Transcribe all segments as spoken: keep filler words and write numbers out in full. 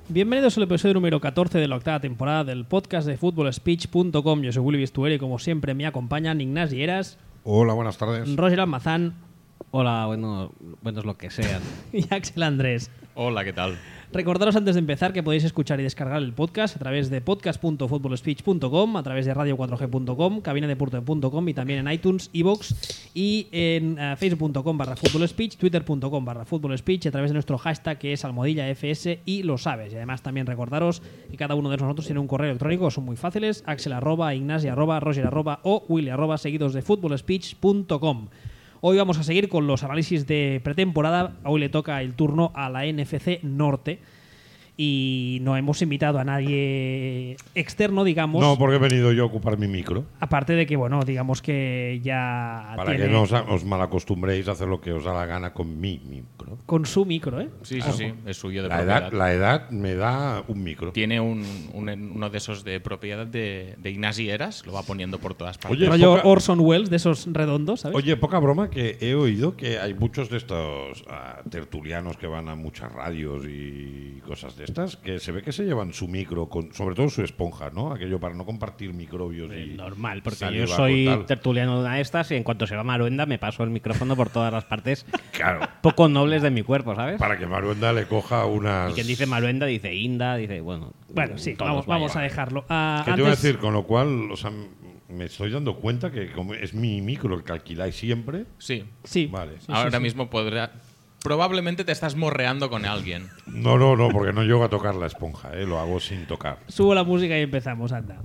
Bienvenidos al episodio número catorce de la octava temporada del podcast de football speech punto com. Yo soy Willy Bistuer y como siempre me acompañan Ignasi Eras. Hola, buenas tardes. Roger Almazán. Hola, bueno, buenos lo que sean. Y Axel Andrés. Hola, ¿qué tal? Recordaros antes de empezar que podéis escuchar y descargar el podcast a través de podcast punto football speech punto com, a través de radio cuatro g punto com, cabina de porto punto com y también en iTunes, iVoox y en uh, facebook punto com barra footballspeech, twitter punto com barra footballspeech y a través de nuestro hashtag que es almohadilla F S y lo sabes. Y además también recordaros que cada uno de nosotros tiene un correo electrónico, son muy fáciles, axel arroba, ignasi arroba, roger arroba o willy arroba, seguidos de footballspeech punto com. Hoy vamos a seguir con los análisis de pretemporada. Hoy le toca el turno a la N F C Norte y no hemos invitado a nadie externo, digamos. No, porque he venido yo a ocupar mi micro. Aparte de que, bueno, digamos que ya Para tiene que no os, os malacostumbréis a hacer lo que os da la gana con mi micro. con su micro, ¿eh? Sí, sí, sí, es suyo de La propiedad. edad, la edad me da un micro. Tiene un, un- uno de esos de propiedad de, de Ignasi Eras, lo va poniendo por todas partes. Oye, Rollo poca- Orson Welles, de esos redondos, ¿sabes? Oye, poca broma que he oído que hay muchos de estos ah, tertulianos que van a muchas radios y cosas de estas, que se ve que se llevan su micro, con, sobre todo su esponja, ¿no? Aquello para no compartir microbios y Normal, porque saliva yo soy con tal. tertuliano de una de estas y en cuanto se va Maruenda me paso el micrófono por todas las partes Claro, poco nobles de mi cuerpo, ¿sabes? para que Maruenda le coja unas... Y quien dice Maruenda dice Inda, dice, bueno... Bueno, sí, todos, vamos, vaya. vamos a dejarlo. Ah, ¿Qué te voy a antes- decir? Con lo cual, o sea, me estoy dando cuenta que como es mi micro el que alquiláis siempre. Sí, Sí, Vale. sí, sí, ahora sí. mismo podrá... Probablemente te estás morreando con alguien. No, no, no, porque no llego a tocar la esponja, ¿eh? Lo hago sin tocar. Subo la música y empezamos, anda.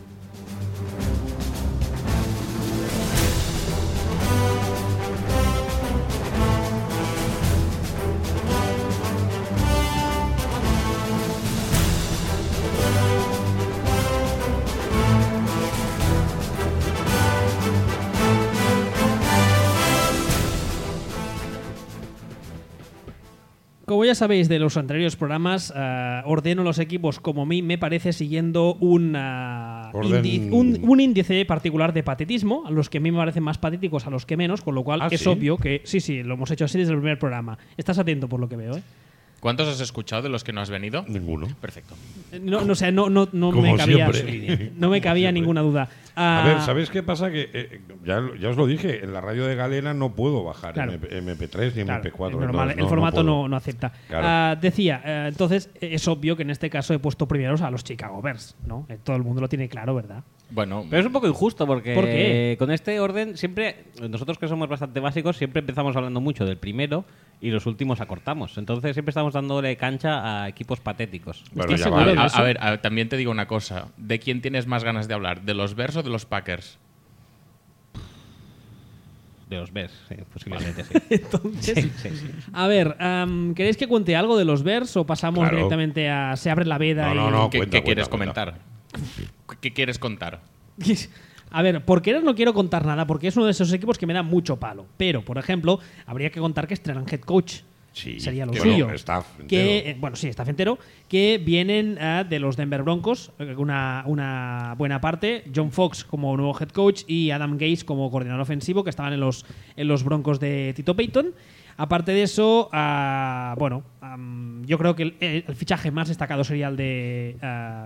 Como ya sabéis de los anteriores programas, eh, ordeno los equipos como a mí me parece siguiendo un, ah, Orden- indi- un, un índice particular de patetismo, a los que a mí me parecen más patéticos a los que menos, con lo cual ¿Ah, es sí? obvio que sí, sí, lo hemos hecho así desde el primer programa. Estás atento por lo que veo, ¿eh? ¿Cuántos has escuchado de los que no has venido? Ninguno. Perfecto. No, no, o sea, no, no, no Como me cabía, siempre. no me Como cabía siempre. ninguna duda. A Ah, ver, ¿sabéis qué pasa? Que eh, ya, ya os lo dije, en la radio de Galena no puedo bajar Claro. M P tres ni Claro, M P cuatro. es normal, entonces el formato puedo. no, no acepta. Claro. Ah, decía, eh, entonces es obvio que en este caso he puesto primeros a los Chicago Bears, ¿no? Eh, todo el mundo lo tiene claro, ¿verdad? Bueno, Pero es un poco injusto porque ¿Por qué? con este orden siempre, nosotros que somos bastante básicos, siempre empezamos hablando mucho del primero y los últimos acortamos. Entonces siempre estamos dándole cancha a equipos patéticos. Bueno, ¿Estás ya seguro vale. de a, eso? a ver, a- también te digo una cosa. ¿De quién tienes más ganas de hablar? ¿De los Bears o de los Packers? De los Bears, sí, posiblemente sí. Entonces, Sí, sí, sí. a ver, am, ¿queréis que cuente algo de los Bears o pasamos Claro. directamente a se abre la veda? No, no, y- no. ¿Qué, cuenta, qué quieres cuenta, comentar? ¿Qué quieres contar? A ver, por querer no quiero contar nada porque es uno de esos equipos que me da mucho palo. Pero, por ejemplo, habría que contar que estrenan head coach. Sí, Sería lo que suyo. bueno, staff entero. que, eh, bueno, sí, staff entero. Que vienen ah, de los Denver Broncos, eh, una, una buena parte. John Fox como nuevo head coach y Adam Gase como coordinador ofensivo, que estaban en los, en los Broncos de Tito Payton. Aparte de eso, ah, bueno, am, yo creo que el, el- el fichaje más destacado sería el de. ah,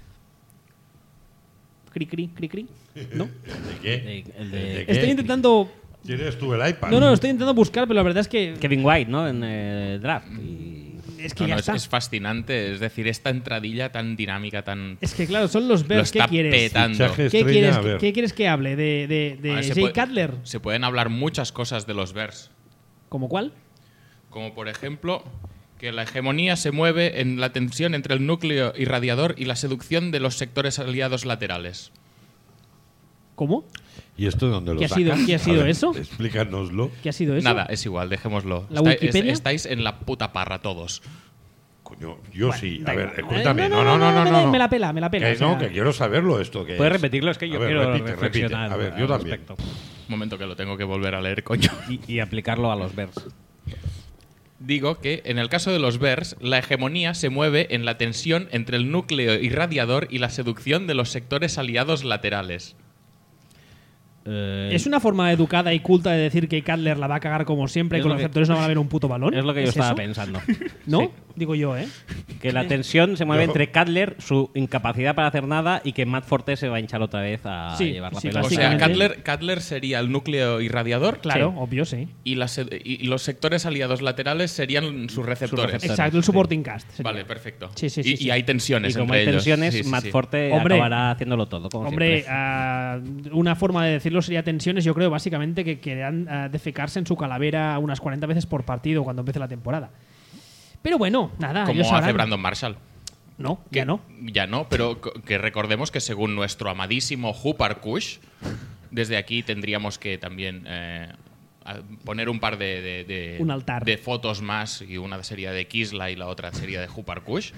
Cri Cri, Cri Cri, ¿no? ¿De qué? El- el de- ¿De qué? Estoy intentando. ¿Tienes tú el iPad? No, no, estoy intentando buscar, pero la verdad es que. Kevin White, ¿no? En el draft. Y... Es que No, ya no, es, está. es fascinante. Es decir, esta entradilla tan dinámica, tan... Es que claro, son los Lo Bears. ¿Qué está quieres? petando. Fichaje ¿Qué estrella, quieres, a ver. ¿Qué quieres que hable? ¿De, de, de A ver, se Jay puede- Cutler? Se pueden hablar muchas cosas de los Bears. ¿Como cuál? Como por ejemplo, que la hegemonía se mueve en la tensión entre el núcleo irradiador y la seducción de los sectores aliados laterales. ¿Cómo? ¿Y esto de dónde lo ¿Qué ha sido- sacas? qué ha sido A ver, eso? Explícanoslo. ¿Qué ha sido eso? Nada, es igual, dejémoslo. ¿La Está- Wikipedia? es- estáis en la puta parra todos. Coño, yo sí. A da ver, igual. cuéntame. Eh, No, no, no, no. me, no, la- no. me la pela, me la pela. Que o sea, no, que quiero saberlo esto. Que ¿Puedes es. repetirlo? Es que yo A ver, quiero repite, repite. reflexionar A ver, al yo también. respecto. Un momento que lo tengo que volver a leer, coño. Y, y aplicarlo a los Bears. Digo que en el caso de los Bears, la hegemonía se mueve en la tensión entre el núcleo irradiador y la seducción de los sectores aliados laterales. Eh, Es una forma educada y culta de decir que Cutler la va a cagar como siempre y Es con lo los que- receptores no van a ver un puto balón. Es lo que yo ¿Es estaba eso? pensando. ¿No? Sí. digo yo, ¿eh? Que la tensión se mueve Yo- entre Cutler, su incapacidad para hacer nada, y que Matt Forte se va a hinchar otra vez a Sí, llevar la sí, pelota. O sea, Básicamente- Cutler, Cutler sería el núcleo irradiador. Claro, Sí. obvio, sí. Y, las, y los sectores aliados laterales serían sus receptores. receptores. Exacto, el supporting cast. sería. Vale, perfecto. Sí, sí, y, sí, y sí. hay tensiones Y como entre hay ellos. tensiones, Sí, sí, Matt sí. Forte Hombre. acabará haciéndolo todo, como Hombre, siempre. ah, una forma de decirlo sería tensiones. Yo creo básicamente que querían ah, defecarse en su calavera unas cuarenta veces por partido cuando empiece la temporada. Pero bueno, nada. Como ellos hace sabrán. Brandon Marshall. No, Que- ya no. Ya no, pero co- que recordemos que según nuestro amadísimo Hupar Kush, desde aquí tendríamos que también eh, a- poner un par de, de- de- Un altar. de fotos más, y una sería de Kisla y la otra sería de Hupar Kush.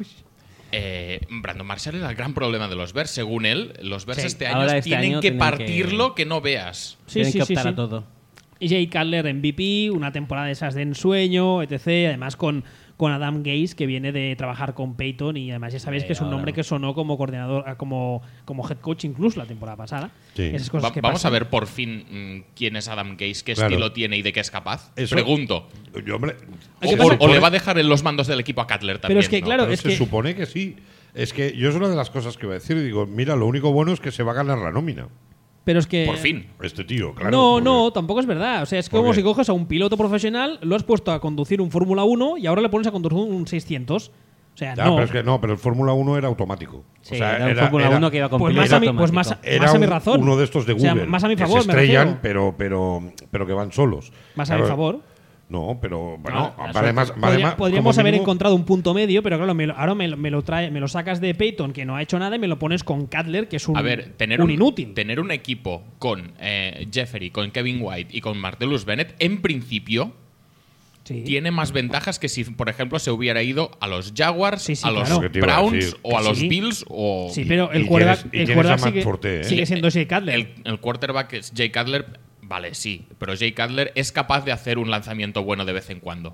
Eh, Brandon Marshall era el gran problema de los Bears. Según él, los Bears Sí. este año Ahora este tienen año que tienen partirlo que... no veas. Sí, Tienen sí, que sí, optar sí. a todo. Y Jay Cutler M V P, una temporada de esas de ensueño, etcétera. Además con, con Adam Gase, que viene de trabajar con Peyton, y además ya sabéis Eh, que es un ahora. nombre que sonó como coordinador, ah, como, como head coach incluso la temporada pasada. Sí. Esas cosas Va- que vamos pasan. a ver por fin mm, quién es Adam Gase, qué Claro. estilo tiene y de qué es capaz. Eso- Pregunto. Yo, hombre, ¿Qué se pasa? O, o supone- le va a dejar en los mandos del equipo a Cutler también. Pero es que, ¿no? claro, pero es se que- supone que sí. Es que yo es una de las cosas que iba a decir. Digo, mira, lo único bueno es que se va a ganar la nómina. Pero es que. Por fin. Este tío, claro. no, porque- no, tampoco es verdad. O sea, es ¿Por como qué? si coges a un piloto profesional, lo has puesto a conducir un Fórmula uno y ahora le pones a conducir un seiscientos. O sea, Ya, no. pero es que no, pero el Fórmula uno era automático. Sí, o sea, era un Fórmula uno que iba con Pues piloto más a mi, pues más, automático. Era más a mi un- razón. uno de estos de O sea, Google. más a mi que favor, se me estrellan, refiero. pero, pero, pero que van solos. Más a mi Claro, favor. No, pero bueno, No, vale eso- más. Vale Podría- más podríamos como haber mínimo- encontrado un punto medio, pero claro, me lo- ahora me, lo- me lo trae, me lo sacas de Peyton, que no ha hecho nada, y me lo pones con Cutler, que es un, A ver, tener un un, inútil. tener un equipo con eh, Jeffery, con Kevin White y con Martellus Bennett, en principio, Sí. tiene más ventajas que si, por ejemplo, se hubiera ido a los Jaguars, Sí, sí, a los claro. Lo que te iba a Browns decir. o a los Sí. Bills o... Sí, pero y el quarterback, tienes- y el tienes a quarterback Matt sigue, Forte, ¿eh? sigue siendo Jay Cutler. El, el quarterback es Jay Cutler, vale, sí, pero Jay Cutler es capaz de hacer un lanzamiento bueno de vez en cuando.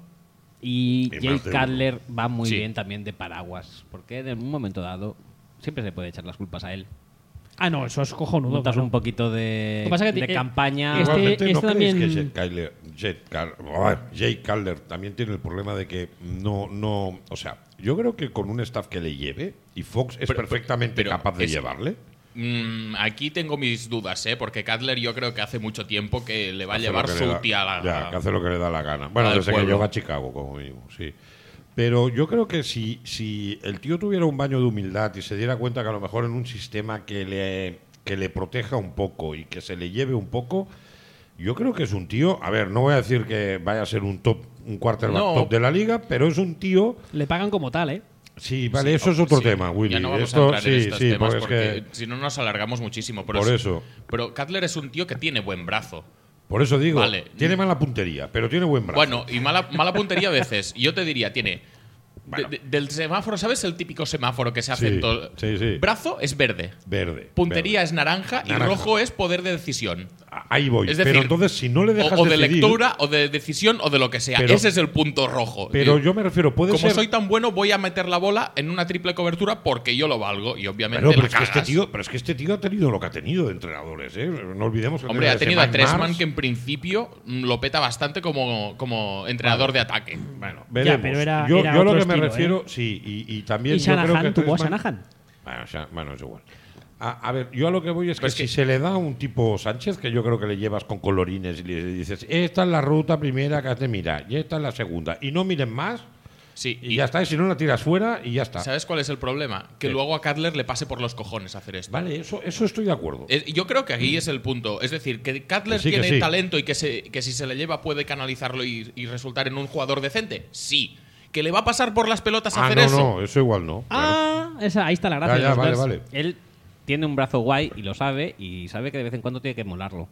Y Y Jay más de uno. Cutler va muy Sí. bien también de paraguas, porque en un momento dado siempre se puede echar las culpas a él. Ah, no, eso es cojonudo. Montas claro. un poquito de, Lo que pasa que de ti- eh, campaña. este- Igualmente, ¿no este creéis también- que Jay Cutler, Jay Cal- oh, Jay Cutler también tiene el problema de que no, no, o sea, yo creo que con un staff que le lleve y Fox es Pero- perfectamente pero capaz de es- llevarle. Mm, aquí tengo mis dudas, ¿eh? Porque Cutler yo creo que hace mucho tiempo que le va a Hace llevar lo que le su da- tía a la... Ya, que hace lo que le da la gana. Bueno, al desde que pueblo. llegó a Chicago, como mínimo, sí. Pero yo creo que si, si el tío tuviera un baño de humildad y se diera cuenta que a lo mejor en un sistema que le, que le proteja un poco y que se le lleve un poco, yo creo que es un tío, a ver, no voy a decir que vaya a ser un top, un quarterback No. top de la liga, pero es un tío. Le pagan como tal, ¿eh? Sí, vale, Sí, eso es otro sí, tema, Willy. Ya no vamos Esto, a entrar sí, en estos sí, temas porque, porque, es que si no nos alargamos muchísimo. Pero por es- eso, Pero Cutler es un tío que tiene buen brazo. por eso digo, Vale. tiene mala puntería, pero tiene buen brazo. Bueno, y mala, mala puntería a veces. Yo te diría, tiene... de- Bueno. de- del semáforo, ¿sabes el típico semáforo que se hace Sí, en todo? sí, sí. Brazo es verde. Verde. Puntería verde. es naranja, Naranja. y rojo es poder de decisión. Ahí voy. Es decir, pero entonces, si no le O, dejas o de decidir, lectura, o de decisión, o de lo que sea. Pero- Ese es el punto rojo. Pero Y- yo me refiero, puede Como ser. soy tan bueno, voy a meter la bola en una triple cobertura porque yo lo valgo. Y obviamente Pero, pero la es que este cagas. tío, pero es que este tío ha tenido lo que ha tenido de entrenadores, ¿eh? No olvidemos que Hombre, ha ese tenido a Mike Tressman Mars. que en principio mm, lo peta bastante como, como entrenador de ataque. Bueno, veremos. pero era- yo era yo lo otro que me estilo, refiero, sí, y, y también Y yo creo Shanahan que tuvo a Tressman- Shanahan. Bueno, o sea, bueno, es igual. A, a ver, yo a lo que voy es que Pero es si que- se le da a un tipo Sánchez, que yo creo que le llevas con colorines y le dices, esta es la ruta primera que has de mirar, y esta es la segunda, y no miren más, Sí, y, ya está, y si no la tiras fuera, y ya está. ¿Sabes cuál es el problema? Que ¿Qué? luego a Cutler le pase por los cojones hacer esto. Vale, eso, eso estoy de acuerdo. Es- Yo creo que aquí es el punto. Es decir, que Cutler Que sí, que tiene sí. talento y que, se, que si se le lleva puede canalizarlo y, y resultar en un jugador decente. Sí. ¿Que le va a pasar por las pelotas a Ah, hacer no, eso? no, eso igual no. claro. Ah, esa, ahí está la gracia. Ya, de ya, los vale, Bears. vale. Él tiene un brazo guay y lo sabe, y sabe que de vez en cuando tiene que molarlo.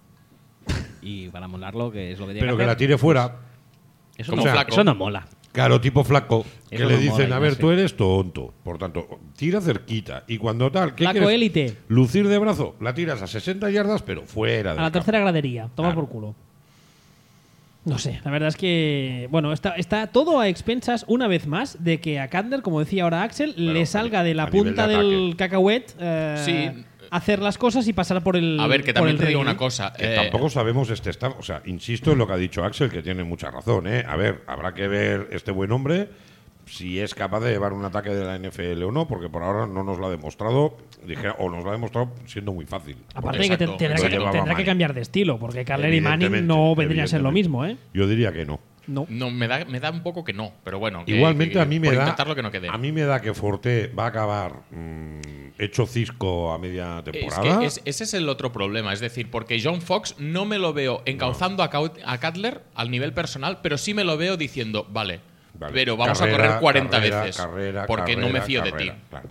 Y para molarlo, que es lo que tiene Pero que que la hacer, tire fuera. eso, Como no, flaco. eso no mola. Claro, tipo flaco, que Eso le no dicen, mola, a ver, Ignacio. tú eres tonto. Por tanto, tira cerquita. Y cuando tal, ¿qué Flaco quieres? élite. Lucir de brazo, la tiras a sesenta yardas, pero fuera A del la campo. tercera gradería. Toma Claro. por culo. No sé, la verdad es que, bueno, está, está todo a expensas, una vez más, de que a Cutler, como decía ahora Axel, Bueno, le salga de la a nivel punta de del ataque. cacahuet eh, Sí. hacer las cosas y pasar por el A ver, que por también el te digo rail. una cosa. Que eh, tampoco sabemos este estado. O sea, insisto en lo que ha dicho Axel, que tiene mucha razón, ¿eh? A ver, habrá que ver este buen hombre si es capaz de llevar un ataque de la N F L o no, porque por ahora no nos lo ha demostrado, dije, o nos lo ha demostrado siendo muy fácil. Aparte de que te- Exacto, tendrá, lo que, llevaba tendrá que Manning. cambiar de estilo, porque Carler y Manning Evidentemente, no vendría a ser lo evidentemente. mismo, ¿eh? Yo diría que no. No. No, me da, me da un poco que no, pero bueno. que- Igualmente que- a mí me por da intentarlo que no quede. a mí me da que Forte va a acabar mm, hecho cisco a media Es temporada. que es- ese es el otro problema, es decir, porque John Fox no me lo veo encauzando a, Cau- a Cutler al nivel personal, pero sí me lo veo diciendo, vale, Vale. pero vamos Carrera, a correr cuarenta carrera, veces, carrera, porque no me carrera, fío de carrera, ti. claro.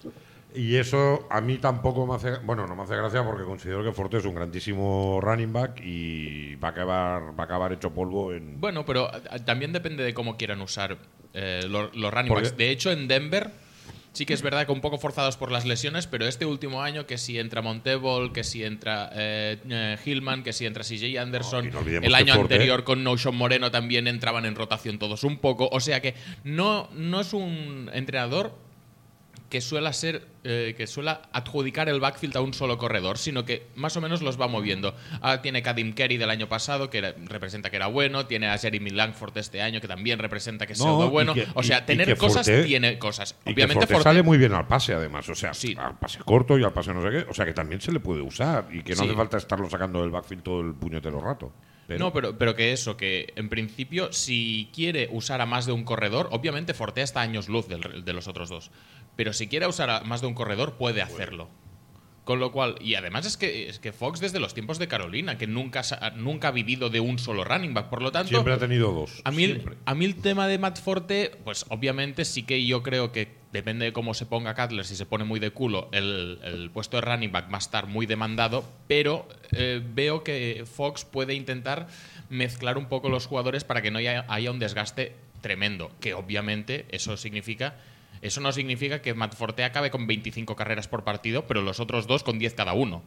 Y eso a mí tampoco me hace, bueno, no me hace gracia porque considero que Forte es un grandísimo running back y va a acabar, va a acabar hecho polvo en. Bueno, pero a- también depende de cómo quieran usar eh, los, los running Porque- backs. De hecho, en Denver sí que es verdad que un poco forzados por las lesiones, pero este último año que si entra Monteball, que si entra eh, eh, Hillman, que si entra C J Anderson, No, y no olvidemos el que año Forte- anterior con Notion Moreno también entraban en rotación todos un poco. O sea que no, no es un entrenador que suele ser eh, que suele adjudicar el backfield a un solo corredor, sino que más o menos los va moviendo. Ahora tiene Kadim Kerry del año pasado, que era- representa que era bueno, tiene a Jeremy Langford este año, que también representa que es No, pseudo y bueno. que- o sea, y- y tener que cosas Forte- tiene cosas. Y que Obviamente Forte Forte- sale muy bien al pase, además. O sea, Sí. al pase corto y al pase no sé qué. O sea, que también se le puede usar y que no Sí. hace falta estarlo sacando del backfield todo el puñetero rato. Pero- No, pero, pero que eso, que en principio, si quiere usar a más de un corredor, obviamente Forte está a años luz del- de los otros dos. Pero si quiere usar a más de un corredor, puede hacerlo. Con lo cual, y además es que, es que Fox desde los tiempos de Carolina, que nunca, sa- nunca ha vivido de un solo running back, por lo tanto, siempre ha tenido dos. a mí, el- siempre. a mí el tema de Matt Forte, pues obviamente sí que yo creo que depende de cómo se ponga Cutler, si se pone muy de culo, el, el puesto de running back va a estar muy demandado, pero eh, veo que Fox puede intentar mezclar un poco los jugadores para que no haya, haya un desgaste tremendo, que obviamente eso significa... Eso no significa que Matt Forte acabe con veinticinco carreras por partido, pero los otros dos con diez cada uno.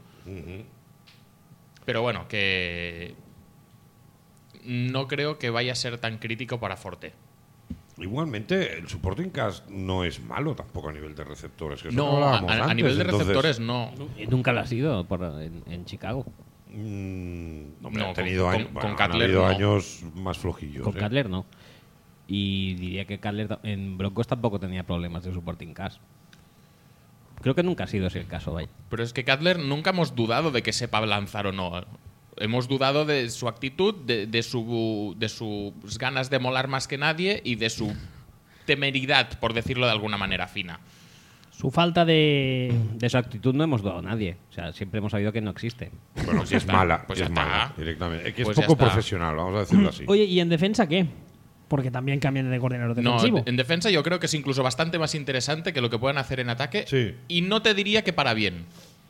Pero bueno, que no creo que vaya a ser tan crítico para Forte. Igualmente, el supporting cast no es malo tampoco a nivel de receptores. Que eso No, a, hablábamos a- a antes, nivel de entonces, receptores no. Y nunca lo ha sido por- en, en Chicago. mm, hombre, No, han tenido con- años, con- bueno, con han Cutler habido no. años más flojillos. Con ¿eh? Cutler no. Y diría que Cutler ta- en Broncos tampoco tenía problemas de supporting cast. Creo que nunca ha sido ese el caso, vaya. Pero es que Cutler nunca hemos dudado de que sepa lanzar o no. Hemos dudado de su actitud, de, de, su, de sus ganas de molar más que nadie y de su temeridad, por decirlo de alguna manera fina. Su falta de. De su actitud no hemos dudado a nadie. O sea, siempre hemos sabido que no existe. Bueno, Pues que ya es está, mala, pues que ya es mala está. directamente. Es que Pues es ya poco está. profesional, vamos a decirlo así. Oye, ¿y en defensa qué? Porque también cambian de coordinador No, defensivo. en defensa yo creo que es incluso bastante más interesante que lo que puedan hacer en ataque. Sí. Y no te diría que para bien.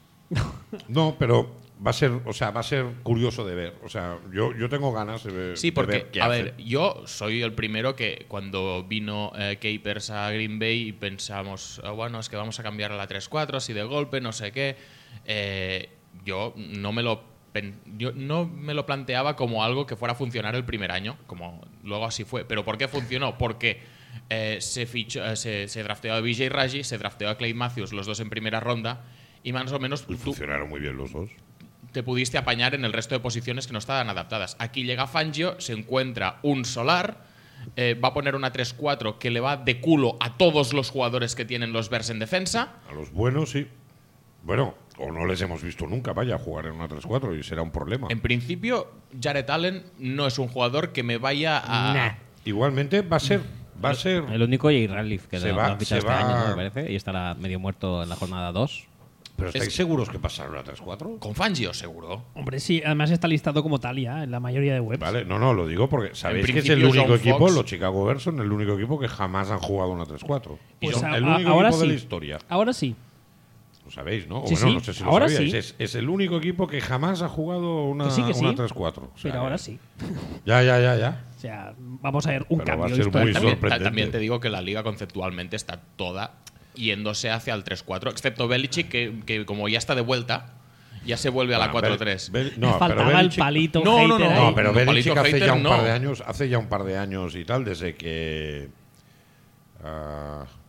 No, pero va a ser, o sea, va a ser curioso de ver. O sea, yo, yo tengo ganas de ver. Sí, de porque, ver qué a hace. ver, yo soy el primero que cuando vino eh, Capers a Green Bay pensamos, "Ah, bueno, es que vamos a cambiar a la tres cuatro así de golpe, no sé qué. Eh, yo no me lo pen- yo no me lo planteaba como algo que fuera a funcionar el primer año, como luego así fue. ¿Pero por qué funcionó? Porque eh, se, fichó, eh, se, se drafteó a B J Raji, se drafteó a Clay Matthews, los dos en primera ronda, y más o menos Y tú funcionaron muy bien los dos. te pudiste apañar en el resto de posiciones que no estaban adaptadas. Aquí llega Fangio, se encuentra un solar, eh, va a poner una tres cuatro que le va de culo a todos los jugadores que tienen los Bears en defensa. A los buenos, sí. Bueno, o no les hemos visto nunca, vaya, a jugar en una tres cuatro y será un problema. En principio, Jared Allen no es un jugador que me vaya a... Nah. Igualmente va a ser. Va a ser. El único Jay Ratliff que Se lo, va- lo han fichado se este va- año, ¿no? Me parece. Y estará medio muerto en la jornada dos. ¿Pero estáis es- seguros que pasaron a tres cuatro? Con Fangio, seguro. Hombre, sí, además está listado como tal ya en la mayoría de webs. Vale, no, no, lo digo porque sabéis que es el principio, único John equipo, Fox- los Chicago Bears son el único equipo que jamás han jugado una tres cuatro. Pues Son a- el a- único ahora equipo de sí. la historia. Ahora sí. Lo sabéis, ¿no? O Sí, bueno, sí, no sé si lo ahora sabíais. sí. Es, es el único equipo que jamás ha jugado una, Que sí, que sí. una tres cuatro. O sea, Pero ahora sí. Ya, ya, ya, ya. O sea, vamos a ver un Pero va a cambio ser histórico. muy También, sorprendente. también te digo que la liga conceptualmente está toda yéndose hacia el tres cuatro, excepto Belichick, que, que como ya está de vuelta, ya se vuelve a la Bueno, cuatro Bel- tres. Bel- Me no, pero faltaba el Belichick- palito No, no, hater no, ahí. No, pero Un Belichick palito hace hater, ya un par no. de años, hace ya un par de años y tal, desde que. ah,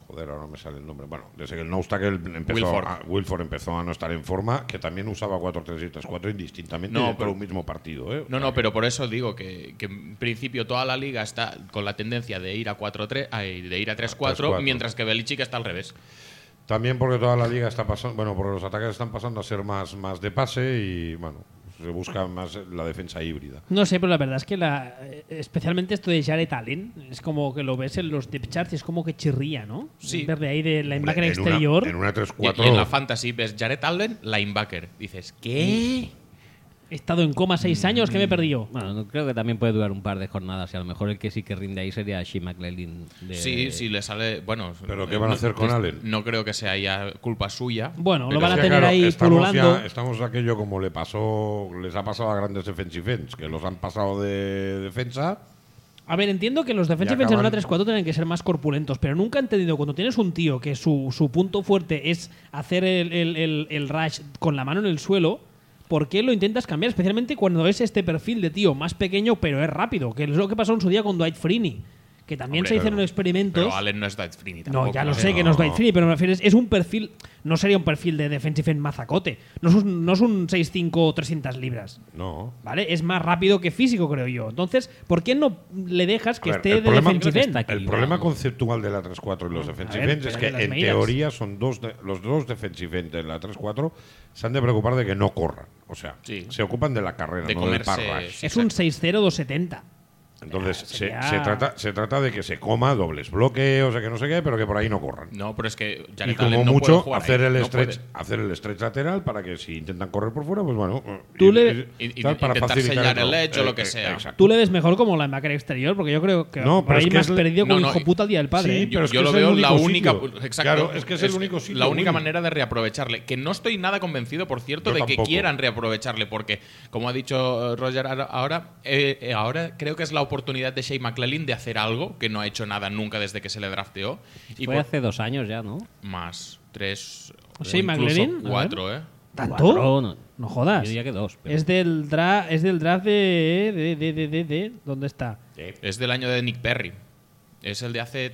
Joder, ahora no me sale el nombre. Bueno, desde que el no-stackle empezó Wilford. a, Wilford empezó a no estar en forma, que también usaba cuatro tres y tres cuatro indistintamente No, dentro pero- de un mismo partido. ¿eh? O No, sea no, que- pero por eso digo que, que en principio toda la liga está con la tendencia de ir a cuatro tres, ay, de ir a tres cuatro, tres cuatro. mientras que Belichick está al revés. También porque toda la liga está pasando, bueno, porque los ataques están pasando a ser más, más de pase y, bueno, se busca más la defensa híbrida. No sé, pero la verdad es que la, eh, especialmente esto de Jared Allen, es como que lo ves en los depth charts y es como que chirría, ¿no? Sí. Ver de ahí de linebacker En una- exterior. En una tres Y, cuatro. y en la fantasy ves Jared Allen, linebacker. Dices, ¿qué? He estado en coma seis años, que me he perdido. Bueno, no- creo que también puede durar un par de jornadas y a lo mejor el que sí que rinde ahí sería Shea McClellan. De... Sí, sí, le sale. Bueno. ¿Pero qué eh, van a no- hacer con es- Allen? No creo que sea ya culpa suya. Bueno, lo pero van a Es que, tener claro, ahí estamos pululando. ya- estamos aquello como le pasó, les ha pasado a grandes defensive ends, que los han pasado de defensa. A ver, entiendo que los defensive Y ends en una acaban- tres cuatro tienen que ser más corpulentos, pero nunca he entendido cuando tienes un tío que su, su punto fuerte es hacer el, el- el- el rush con la mano en el suelo, ¿por qué lo intentas cambiar? Especialmente cuando es este perfil de tío más pequeño, pero es rápido, que es lo que pasó en su día con Dwight Freeney, que también Hombre, se hicieron pero- experimentos. Pero Allen no es Dwight Freeney No, tampoco, ya lo ¿eh? sé que no es Dwight Freeney, pero me refiero, es, es un perfil, no sería un perfil de defensive end mazacote, no es un, no es un seis cinco trescientas libras. No. ¿Vale? Es más rápido que físico, creo yo. Entonces, ¿por qué no le dejas que A ver, esté el de problema- defensive creo que end? está El aquí, problema vamos. conceptual de la tres cuatro y los defensive ver, ends es que espérate las en medidas. teoría son dos de- los dos defensive ends de la tres cuatro se han de preocupar de que no corran. O sea, Sí. se ocupan de la carrera, De no del comerse- pass rush. sí. Es un seis cero dos setenta. Entonces Ah, se, sería- se trata, se trata de que se coma dobles bloqueos, o que no sé qué, pero que por ahí no corran. No, pero es que Y Jared como Allen no puede mucho jugar hacer ahí, el no stretch, puede. hacer el stretch lateral para que si intentan correr por fuera, pues bueno, Tú y- le- y- Y- y- tal, para intentar facilitar sellar el juego. edge o lo que Eh, sea. exacto. Tú le ves mejor como linebacker exterior, porque yo creo que No, por pero ahí es que me has es el- perdido como no, no, hijo puta el día del padre. sí, ¿eh? pero es yo que lo es el veo la único única. sitio. Exacto. Claro, es que es el único sitio, La única Willy. manera de reaprovecharle. Que no estoy nada convencido, por cierto, Yo de que tampoco. quieran reaprovecharle, porque, como ha dicho eh, Roger ahora, ahora, eh, eh, ahora creo que es la oportunidad de Shea McClellan de hacer algo que no ha hecho nada nunca desde que se le drafteó. Y Fue por- hace dos años ya, ¿no? más tres. o Shea incluso McClellan, a ver. cuatro, ¿eh? ¿Tanto? Cuatro, no. No jodas. Yo diría que dos. pero- Es del draft, es del draft de, de, de, de, de, de- ¿dónde está? Es del año de Nick Perry. Es el de hace.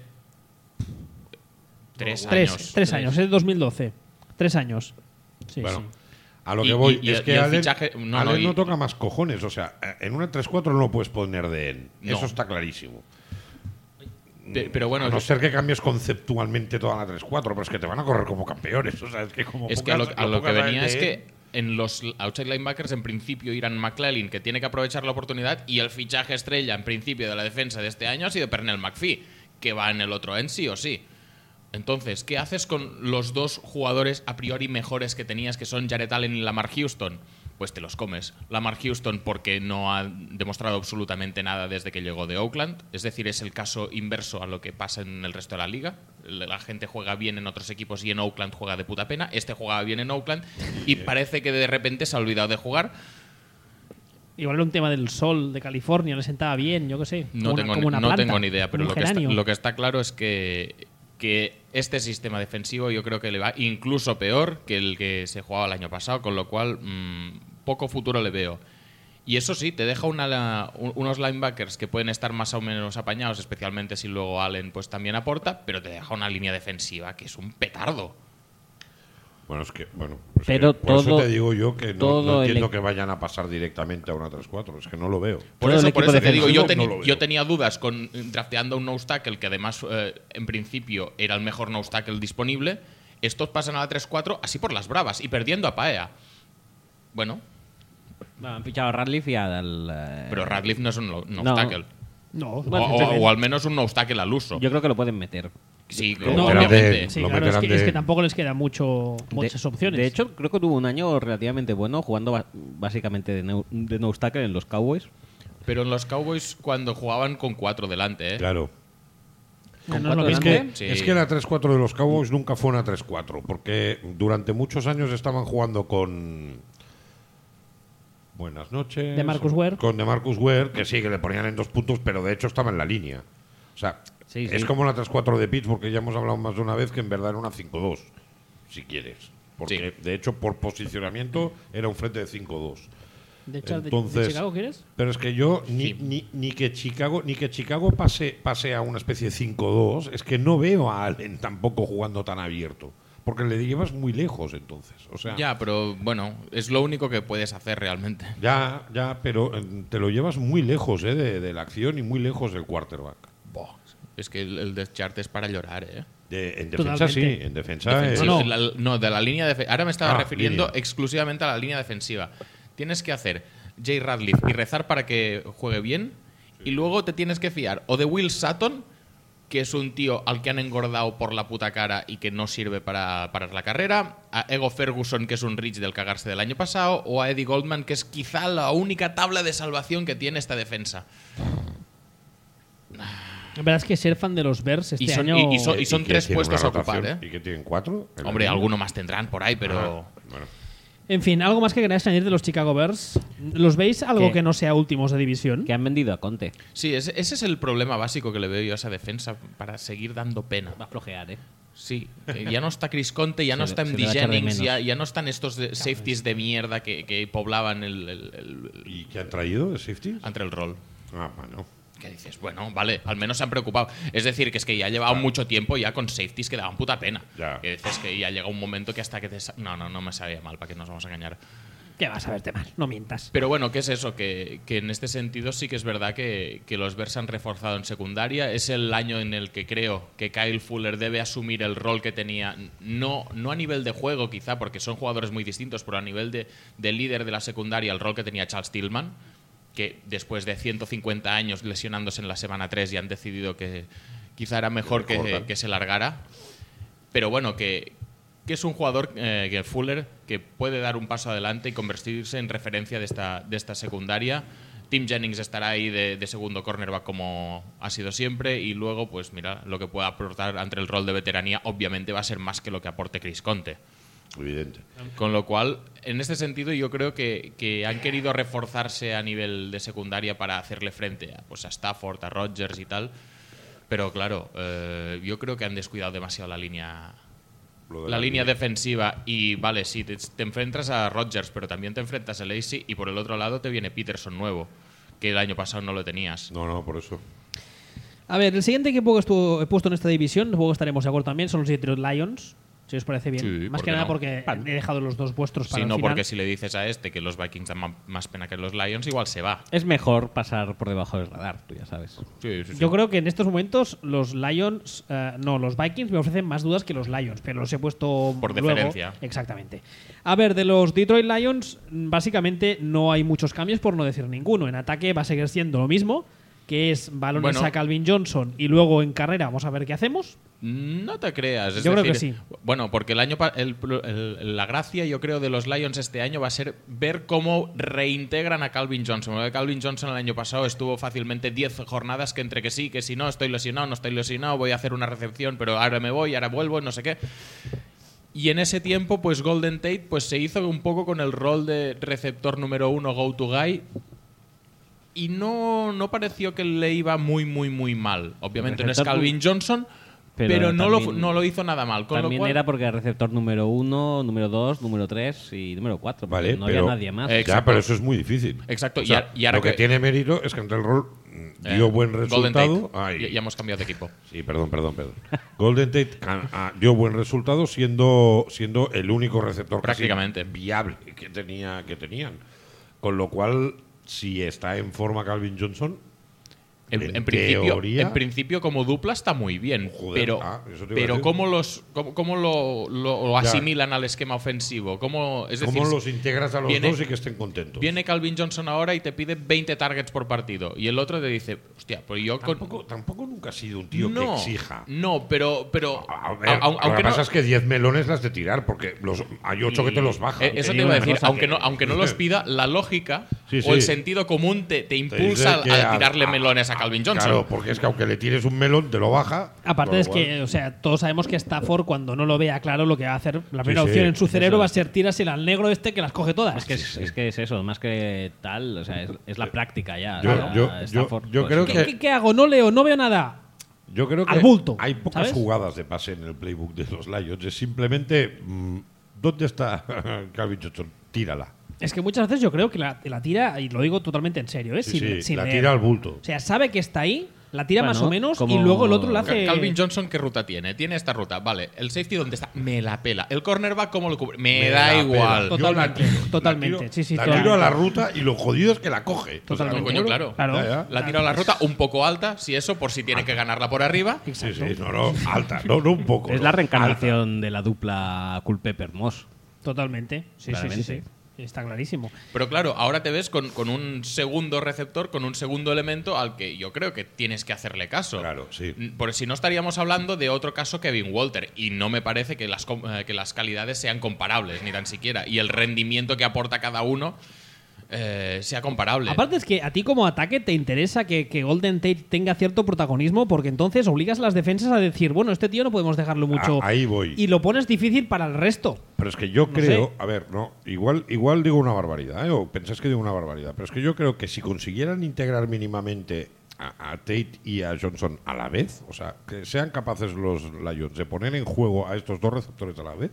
Tres Tres, años. tres años, es dos mil doce. Tres años. Sí, Bueno, sí. a lo Y- que voy y- y- es y que el Allen, fichaje- no, Allen no, y- no toca más cojones. O sea, en una tres cuatro no lo puedes poner de él. No. Eso está clarísimo. Pe- Pero bueno, A no yo- ser que cambies conceptualmente toda la tres cuatro, pero es que te van a correr como campeones. O sea, es que como es que a lo, pongas- a lo que pongas venía de es él- que en los outside linebackers en principio irán McClellan, que tiene que aprovechar la oportunidad, y el fichaje estrella en principio de la defensa de este año ha sido Pernell McPhee, que va en el otro end sí o sí. Entonces, ¿qué haces con los dos jugadores a priori mejores que tenías, que son Jared Allen y Lamar Houston? Pues te los comes. Lamar Houston porque no ha demostrado absolutamente nada desde que llegó de Oakland. Es decir, es el caso inverso a lo que pasa en el resto de la liga. La gente juega bien en otros equipos y en Oakland juega de puta pena. Este jugaba bien en Oakland y parece que de repente se ha olvidado de jugar. Igual era un tema del sol de California, le sentaba bien, yo qué sé. No, como una- tengo, como ni- una no planta, tengo ni idea, pero un lo que, está, geranio. lo que está claro es que, que este sistema defensivo yo creo que le va incluso peor que el que se jugaba el año pasado, con lo cual mmm, poco futuro le veo. Y eso sí, te deja una, un- unos linebackers que pueden estar más o menos apañados, especialmente si luego Allen pues también aporta, pero te deja una línea defensiva que es un petardo. Bueno, es que, bueno, es Pero que por eso todo- te digo yo que no, todo no el entiendo e- que vayan a pasar directamente a una tres cuatro. Es que no lo veo. Por Todo el eso, por equipo eso te digo, yo, defensivo teni- no lo veo. yo tenía dudas con drafteando un nose tackle que además eh, en principio era el mejor nose tackle disponible. Estos pasan a la tres cuatro así por las bravas y perdiendo a Paea. Bueno, Bueno, han fichado a Radcliffe y al. eh, pero Radcliffe no es un no- nose No. tackle. No, O, bueno, o- o al menos un nose tackle al uso. Yo creo que lo pueden meter. Sí, Lo No, meterán obviamente. de- sí, lo claro, es meterán que, es de- que tampoco les queda mucho, muchas de, opciones. De hecho, creo que tuvo un año relativamente bueno jugando ba- básicamente de, neu- de nose tackle en los Cowboys. Pero en los Cowboys cuando jugaban con cuatro delante, ¿eh? Claro. no, no es cuatro lo Es mismo. que, Sí. es que la tres cuatro de los Cowboys nunca fue una tres cuatro, porque durante muchos años estaban jugando con... Buenas noches. DeMarcus Ware. Con DeMarcus Ware, que sí, que le ponían en dos puntos, pero de hecho estaba en la línea. O sea, Sí, sí. es como la tres cuatro de Pittsburgh, porque ya hemos hablado más de una vez que en verdad era una cinco dos, si quieres. Porque, de hecho, por posicionamiento era un frente de cinco dos. ¿De, Char- de- Entonces, de Chicago quieres? Pero es que yo ni, Sí. ni, ni que Chicago ni que Chicago pase, pase a una especie de cinco dos, es que no veo a Allen tampoco jugando tan abierto. Porque le llevas muy lejos entonces. O sea, Ya, pero bueno, es lo único que puedes hacer realmente. ya, ya, pero eh, te lo llevas muy lejos eh, de, de la acción y muy lejos del quarterback. Boh, es que el, el depth chart es para llorar, ¿eh? De- en defensa Totalmente. sí, en defensa Defensiva. es- No, no. La- no, de la línea de ahora me estaba Ah, refiriendo línea. exclusivamente a la línea defensiva. Tienes que hacer Jay Radcliffe y rezar para que juegue bien, y luego te tienes que fiar o de Will Sutton, que es un tío al que han engordado por la puta cara y que no sirve para parar la carrera, a Ego Ferguson, que es un Rich del cagarse del año pasado, o a Eddie Goldman, que es quizá la única tabla de salvación que tiene esta defensa. La verdad es que ser fan de los Bears este Y son- año... y- y son- y son que tres tiene puestos una a ocupar, rotación. ¿eh? ¿Y que tienen cuatro? ¿En la Hombre, línea? alguno más tendrán por ahí, pero... Ah, bueno. En fin, ¿algo más que queráis añadir de los Chicago Bears? ¿Los veis algo ¿Qué? que no sea últimos de división? Que han vendido a Conte. Sí, ese, ese es el problema básico que le veo yo a esa defensa para seguir dando pena. Va a flojear, ¿eh? Sí, que ya no está Chris Conte, ya no Se está le- M se D le va a echar de Jennings, ya, menos. ya no están estos de- safeties de mierda que, que poblaban el, el, el- ¿Y qué han traído de safety? entre el rol. Ah, bueno. Que dices, bueno, vale, al menos se han preocupado. Es decir, que es que ya llevaba mucho tiempo ya con safeties que daban puta pena. Ya. Que dices que ya llega un momento que hasta que te... sa- No, no, no me sabía mal, para que nos vamos a engañar. Que vas a verte mal, no mientas. Pero bueno, ¿qué es eso? Que, que en este sentido sí que es verdad que, que los Bears han reforzado en secundaria. Es el año en el que creo que Kyle Fuller debe asumir el rol que tenía, no, no a nivel de juego quizá, porque son jugadores muy distintos, pero a nivel de, de líder de la secundaria, el rol que tenía Charles Tillman, que después de ciento cincuenta años lesionándose en la semana tres ya han decidido que quizá era mejor Que le que, cortan. que se largara. Pero bueno, que, que es un jugador, eh, que Fuller, que puede dar un paso adelante y convertirse en referencia de esta, de esta secundaria. Tim Jennings estará ahí de, de segundo cornerback como ha sido siempre, y luego, pues mira, lo que pueda aportar ante el rol de veteranía obviamente va a ser más que lo que aporte Chris Conte. Evidente. Con lo cual, en este sentido, yo creo que, que han querido reforzarse a nivel de secundaria para hacerle frente a, pues, a Stafford, a Rodgers y tal. Pero claro, eh, yo creo que han descuidado demasiado la línea, Lo de la línea defensiva. Y vale, sí, te, te enfrentas a Rodgers, pero también te enfrentas a Lacey, y por el otro lado te viene Peterson nuevo, que el año pasado no lo tenías. No, no, por eso. A ver, el siguiente equipo que estuvo, he puesto en esta división, supongo que estaremos de acuerdo también, son los Detroit Lions. Si os parece bien. Sí, Más ¿por que qué nada no? porque he dejado los dos vuestros para Sí, el no, final. porque si le dices a este que los Vikings dan ma- más pena que los Lions, igual se va. Es mejor pasar por debajo del radar, tú ya sabes. Sí, sí, sí. Yo creo que en estos momentos los Lions, eh, no, los Vikings me ofrecen más dudas que los Lions, pero los he puesto Por luego. deferencia. Exactamente. A ver, de los Detroit Lions, mm, básicamente no hay muchos cambios, por no decir ninguno. En ataque va a seguir siendo lo mismo, que es balones Bueno. a Calvin Johnson y luego en carrera vamos a ver qué hacemos. No te creas. Es Yo creo decir, que sí. Bueno, porque el año pa- el- el- la gracia, yo creo, de los Lions este año va a ser ver cómo reintegran a Calvin Johnson. Porque Calvin Johnson el año pasado estuvo fácilmente diez jornadas que entre que sí, que si no, estoy lesionado, no estoy lesionado, voy a hacer una recepción, pero ahora me voy, ahora vuelvo, no sé qué. Y en ese tiempo, pues Golden Tate pues, se hizo un poco con el rol de receptor número uno, go-to guy. Y no, no pareció que le iba muy, muy, muy mal. Obviamente no es Receptor Calvin Johnson, pero, pero no, lo, también- no lo hizo nada mal. Con lo También cual, era porque era receptor número uno, número dos, número tres y número cuatro. Vale, no pero- había nadie más. Eh, Ya, Exacto. pero eso es muy difícil. Exacto, O y sea, a- y ahora lo que, que- tiene mérito es que entre el rol mm, eh, dio buen Golden resultado. Tate. Ay, Ya, ya hemos cambiado de equipo. Sí, perdón, perdón, perdón. Golden Tate can- ah, dio buen resultado siendo, siendo el único receptor casi Prácticamente. viable que, tenía, que tenían. Con lo cual, si está en forma Calvin Johnson, En, en en principio, teoría- en principio, como dupla está muy bien. Joder, pero ah, eso te iba a pero decir. ¿cómo, los, cómo, cómo lo, lo- lo Ya. asimilan al esquema ofensivo? ¿Cómo, es decir, ¿cómo los integras a los viene- dos y que estén contentos? Viene Calvin Johnson ahora y te pide veinte targets por partido. Y el otro te dice, hostia, pues yo con. Tampoco, tampoco nunca ha sido un tío no, que exija. No, pero. pero A ver, au- au- lo aunque que no, pasa es que diez melones las de tirar, porque los, hay ocho que te los bajan. Eh, eso Te te digo iba a una decir, cosa aunque que- no, aunque no los pida, la lógica Sí, o el sí. sentido común te, te Te impulsa dice que a, a- tirarle a- melones a Calvin Johnson. Claro, porque es que aunque le tires un melón, te lo baja. Aparte Con lo es que, cual- o sea, todos sabemos que Stafford cuando no lo vea claro lo que va a hacer, la primera sí, opción en su eso cerebro es. va a ser tírasela al negro este que las coge todas. Es que es, es que es eso, más que tal, o sea, es, es la práctica ya. Yo- o sea, yo- yo- Stafford, yo pues, creo ¿Qué, que- qué- qué hago? No leo, no veo nada. Yo creo que al bulto, hay pocas ¿sabes? jugadas de pase en el playbook de los Lions. Es simplemente, mm, ¿dónde está Calvin Johnson? Tírala. Es que muchas veces yo creo que la, la tira, y lo digo totalmente en serio, ¿eh? Sí, sin, sí, sin la leer. tira al bulto. O sea, sabe que está ahí, la tira Bueno, más o menos, como- y luego el otro la hace. Calvin Johnson, ¿qué ruta tiene? Tiene esta ruta. Vale, el safety, ¿dónde está? Me la pela. El cornerback, ¿cómo lo cubre? Me, Me da la igual. pela. Yo Totalmente, la tiro, totalmente. La tiro, Sí, sí, la totalmente. tiro a la ruta y lo jodido es que la coge. Totalmente. O Coño, claro. Claro. Ya, ya. La tiro a la ruta un poco alta, si eso, por si tiene que ganarla por arriba. Sí, sí, no, no, alta, no, no un poco. Es no, la alta. reencarnación de la dupla Culpepper-Moss. Totalmente. Sí, sí, sí, Claramente. sí. Está clarísimo. Pero claro, ahora te ves con, con un segundo receptor, con un segundo elemento al que yo creo que tienes que hacerle caso. Claro, sí. Porque si no estaríamos hablando de otro caso Kevin Walter. Y no me parece que las, com- eh, que las calidades sean comparables, ni tan siquiera. Y el rendimiento que aporta cada uno eh, sea comparable. Aparte es que a ti como ataque te interesa que, que Golden Tate tenga cierto protagonismo porque entonces obligas a las defensas a decir, bueno, este tío no podemos dejarlo mucho. Ah, ahí voy. Y lo pones difícil para el resto. Pero es que yo No creo, sé. a ver, no, igual, igual digo una barbaridad, ¿eh? O pensáis que digo una barbaridad, pero es que yo creo que si consiguieran integrar mínimamente a, a Tate y a Johnson a la vez, o sea, que sean capaces los Lions de poner en juego a estos dos receptores a la vez,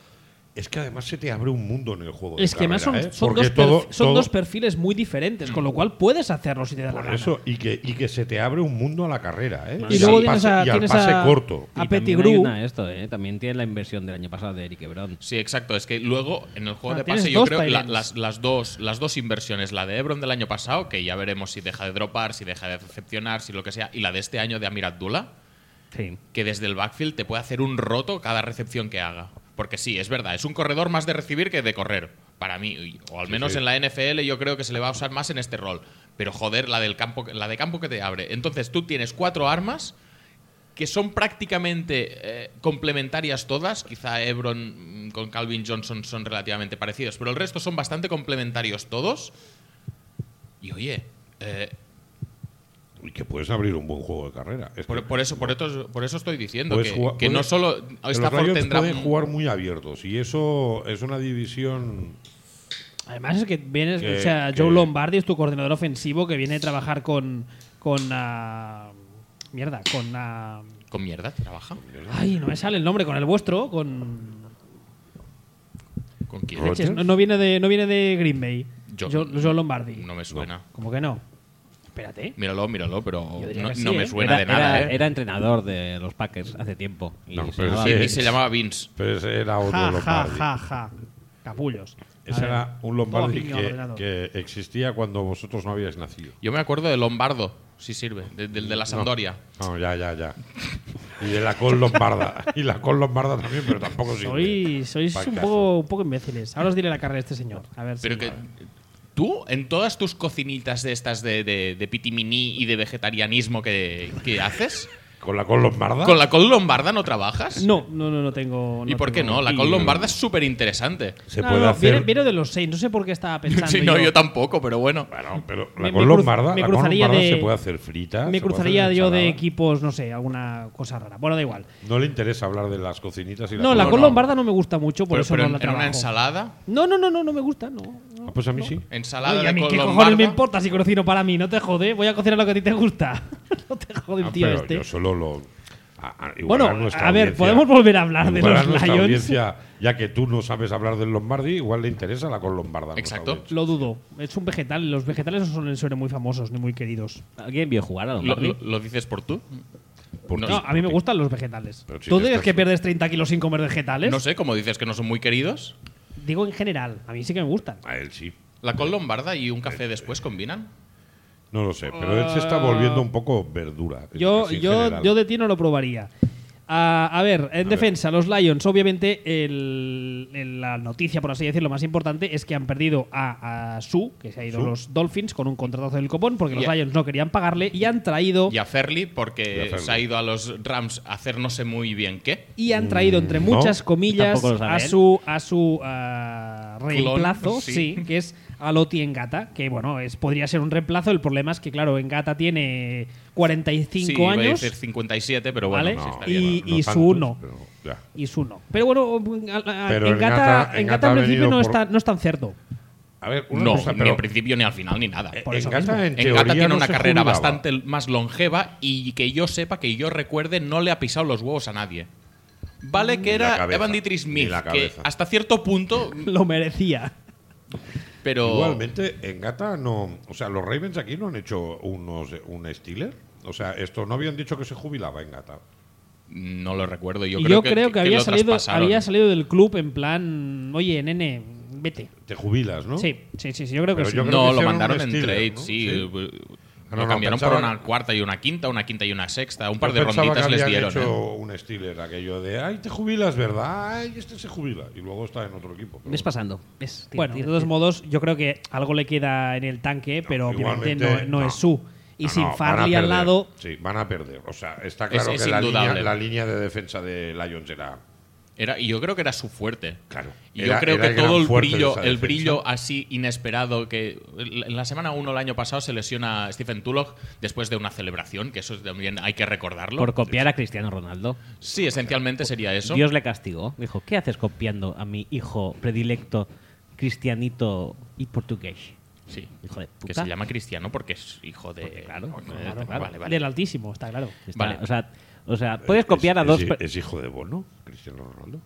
es que además se te abre un mundo en el juego. de Es que además son, carrera, ¿eh? son, Porque dos, perf- todo- son todo- dos perfiles muy diferentes, con lo cual puedes hacerlo si te da la Por gana. eso, y que, y que se te abre un mundo a la carrera, ¿eh? Y al luego tienes pase- a, y al tienes pase a, corto. a Y también Pettigrew. hay una esto, ¿eh? También tiene la inversión del año pasado de Eric Ebron. Sí, exacto. Es que luego en el juego Ah, de tienes pase yo dos creo que la- tight ends. las, las, dos, las dos inversiones, la de Ebron del año pasado, que ya veremos si deja de dropar, si deja de decepcionar, si lo que sea, y la de este año de Amir Abdullah, Sí. que desde el backfield te puede hacer un roto cada recepción que haga. Porque sí, es verdad, es un corredor más de recibir que de correr, para mí. y- O al Sí, menos sí. en la N F L yo creo que se le va a usar más en este rol. Pero joder, la del campo, la de campo que te abre. Entonces tú tienes cuatro armas que son prácticamente eh, complementarias todas. Quizá Ebron mm, con Calvin Johnson son relativamente parecidos, pero el resto son bastante complementarios todos. Y oye, eh, Y que puedes abrir un buen juego de carrera. Es por, que por eso, por, eso, por eso estoy diciendo puedes que, jugar- que no puedes- solo los Stafford Lions tendrá pueden un- jugar muy abiertos y eso es una división. Además es que vienes, Que- o sea, que- Joe Lombardi es tu coordinador ofensivo que viene a trabajar con con ah, mierda, con ah, con mierda trabaja. ay, no me sale el nombre, con el vuestro, con ¿Con quién? Rodgers. leches, no, no viene de no viene de Green Bay. Yo- Joe, Joe Lombardi. No me suena. ¿Cómo que no? Espérate. Míralo, míralo, pero Yo diría no, que sí, no me ¿eh? suena Era, de nada, era- ¿eh? era entrenador de los Packers hace tiempo. Y No, se pero llamaba sí. Y Vince. se llamaba Vince. Pero ese era otro Ja, ja, Lombardi. ja, ja. Capullos. A Ese ver. era un Lombardi Todo aquí, que, ordenador. que existía cuando vosotros no habíais nacido. Yo me acuerdo de Lombardo, si sirve, de- del de la Sampdoria. No, ya, ya, ya. Y de la Col Lombarda. Y la Col Lombarda también, pero tampoco sirve. Sois, sois Pa'l un caso. poco, un poco imbéciles. Ahora os diré la carrera de este señor. A ver Pero si- que tú, en todas tus cocinitas de estas de, de, de pitiminí y de vegetarianismo que, que haces, ¿Con la Col Lombarda? ¿con la col lombarda no trabajas? No, no, no, no tengo. ¿Y no por qué tengo- no? La Y- col lombarda es súper interesante. Se No, puede no, hacer. Viene, viene de los seis. No sé por qué estaba pensando. Sí, no, yo. yo tampoco, pero bueno. Bueno, pero Me- la me Col cruz- Lombarda, me la Col cruzaría Lombarda de- se puede hacer frita. Me se puede cruzaría hacer yo de ensalada. equipos, no sé, alguna cosa rara. Bueno, da igual. No le interesa hablar de las cocinitas y la No, Col la no, col no. lombarda no me gusta mucho, por Pero, eso pero no en, la en trabajo. una ensalada, No, no, no, no, no me gusta. No, no, Ah, pues a mí no. sí. ensalada Oye, a de mí col qué lombarda. cojones me importa si cocino para mí. No te jode. Voy a cocinar lo que a ti te gusta. No te jode el Ah, tío pero este. yo solo lo. a- a- igual Bueno, a, nuestra a ver, audiencia- podemos volver a hablar de igual los a nuestra Lions. audiencia, ya que tú no sabes hablar del Lombardi, igual le interesa la Col Lombarda. a nuestra Exacto. audiencia. Lo dudo. Es un vegetal. Los vegetales no suelen ser muy famosos ni muy queridos. ¿Alguien vio jugar a ¿Lo, Lombardi? lo- lo dices por tú? Por No, ti, No, a mí me por ti. gustan los vegetales. Pero sí ¿Tú que dices estás- que pierdes treinta kilos sin comer vegetales? No sé, como dices que no son muy queridos. Digo en general. A mí sí que me gustan. A él sí. ¿La col lombarda y un café después combinan? No lo sé, pero él se está volviendo un poco verdura. Ah. Yo, así en yo, general. yo de ti no lo probaría. Ah, a ver, en A defensa, los Lions, obviamente, el- el- la noticia, por así decirlo, más importante es que han perdido a, a Su, que se ha ido a Su. los Dolphins con un contratazo del copón, porque los Ya. Lions no querían pagarle, y han traído Y a Ferli, Y porque a Fairley. se ha ido a los Rams a hacer no sé muy bien qué. y han traído, entre Mm, muchas no. comillas, Tampoco lo sabe a él. su, a su ah, reemplazo, sí. sí, que es Aloti Engata, que bueno, es, podría ser un reemplazo. El problema es que, claro, Engata tiene cuarenta y cinco sí, iba a años. decir cincuenta y siete, pero bueno, Vale. sí No, estaría Y- bien. y tantos, su uno. pero ya. Y su no. Pero bueno, a- a- Pero en Engata- Gata, en Engata Gata ha al principio venido no, por- está, no es tan cerdo. A ver, una No, cosa, ni pero al principio ni al final ni nada. Por eso Engata, mismo. en Engata teoría, tiene no una se carrera jubilaba. bastante más longeva y que yo sepa, que yo recuerde, no le ha pisado los huevos a nadie. Vale que Ni la era cabeza, Evan Dietrich ni Smith, la que cabeza. hasta cierto punto Lo merecía. Pero Igualmente, en Gata no. O sea, los Ravens aquí no han hecho unos, un Steeler. O sea, esto no habían dicho que se jubilaba en Gata. no lo recuerdo. Yo Y creo yo que, creo que- que, que había, lo salido, traspasaron. había salido del club en plan, oye, nene, vete. Te jubilas, ¿no? Sí, sí, sí, sí, yo creo que Pero sí. yo creo No, que lo hicieron mandaron un en Steeler, trade, ¿no? sí. Sí. eh, Ah, Lo no, no, cambiaron pensaba- por una cuarta y una quinta, una quinta y una sexta. Un par Yo de pensaba ronditas que les habían dieron. hecho ¿eh? un Steeler, aquello de, ay, te jubilas, ¿verdad? Ay, este se jubila. Y luego está en otro equipo. pero Ves bueno. pasando. ¿Ves? Tira, Bueno, de tira, todos tira. modos, yo creo que algo le queda en el tanque, pero obviamente no, igualmente, no no. es su. Y No, sin no, van a Farley al perder. lado, Sí, van a perder. O sea, está claro Es- que es la indudable. línea, la línea de defensa de Lions era. Era, y yo creo que era su fuerte. Claro. Y Era- yo creo era que el gran todo el fuerte de brillo, esa el defensa. brillo así inesperado que en la semana uno el año pasado se lesiona Stephen Tulloch después de una celebración, que eso también hay que recordarlo. Por copiar a Cristiano Ronaldo. Sí, esencialmente sería eso. Dios le castigó. Dijo, ¿qué haces copiando a mi hijo predilecto, cristianito y portugués? Sí. Hijo de Que puta. se llama Cristiano porque es hijo de. Porque, claro, Eh, claro, claro, Vale, vale. del Altísimo, está claro. Está- Vale. O sea, o sea, puedes copiar es, a dos... es- per- es hijo de Bono, Cristiano Ronaldo.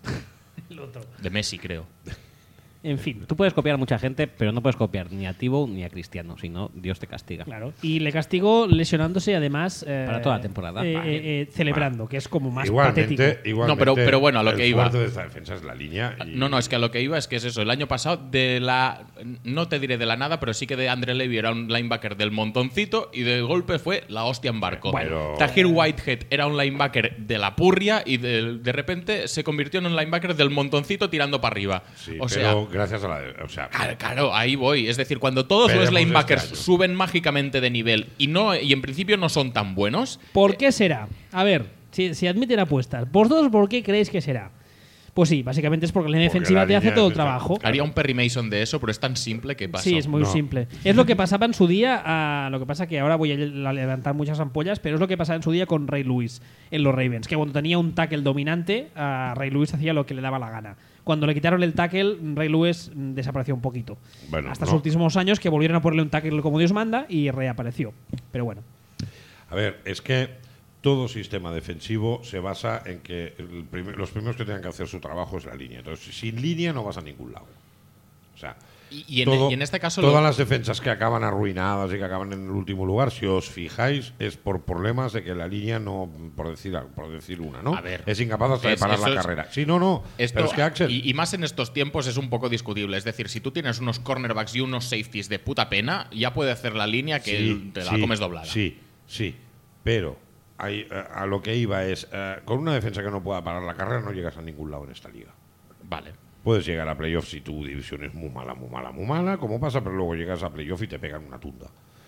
De Messi, creo. En fin, Tú puedes copiar a mucha gente, pero no puedes copiar ni a Tibo ni a Cristiano, si no, Dios te castiga. claro. Y le castigó lesionándose además. eh, Para toda la temporada. eh, Vale. eh, eh, celebrando, que es como más igualmente, patético. igualmente, No, pero- pero bueno, a lo el que iba. fuerte de esta defensa es la línea. y- No, no, es que a lo que iba es que es eso. El año pasado, de la. No te diré de la nada, pero sí que de Andre Levy era un linebacker del montoncito y de golpe fue la hostia en barco. Bueno. Tahir Whitehead era un linebacker de la purria y de, de repente se convirtió en un linebacker del montoncito tirando para arriba. Sí, o pero sea. gracias a la. O sea, Claro, claro, ahí voy. Es decir, cuando todos Veremos los linebackers este año. suben mágicamente de nivel y no y en principio no son tan buenos, ¿Por qué será? A ver, si, si admiten apuestas. ¿Vosotros por qué creéis que será? Pues sí, básicamente es porque la línea Porque defensiva la te hace línea todo el defensiva- trabajo. haría un Perry Mason de eso, pero es tan simple que pasa. Sí, es muy No. simple. Es lo que pasaba en su día, a, lo que pasa que ahora voy a levantar muchas ampollas, pero es lo que pasaba en su día con Ray Lewis en los Ravens, que cuando tenía un tackle dominante, a Ray Lewis hacía lo que le daba la gana. Cuando le quitaron el tackle, Ray Lewis mm, desapareció un poquito. Bueno, Hasta no. los últimos años que volvieron a ponerle un tackle como Dios manda y reapareció. Pero bueno. A ver, es que todo sistema defensivo se basa en que el primer- los primeros que tengan que hacer su trabajo es la línea. Entonces, sin línea no vas a ningún lado. O sea, Y, y en, todo- y en este caso. todas lo- las defensas que acaban arruinadas y que acaban en el último lugar, si os fijáis, es por problemas de que la línea no, por decir, por decir una, ¿no? A ver, es incapaz hasta de es- parar eso la es- carrera. Sí, no, no. Esto, pero es que Axel, y, y más en estos tiempos es un poco discutible. Es decir, si tú tienes unos cornerbacks y unos safeties de puta pena, ya puede hacer la línea que sí, te la sí, comes doblada. Sí, sí. Pero hay- a, a lo que iba es, eh, con una defensa que no pueda parar la carrera no llegas a ningún lado en esta liga. Vale. Puedes llegar a playoffs si tu división es muy mala, muy mala, muy mala, como pasa, pero luego llegas a playoff y te pegan una tunda.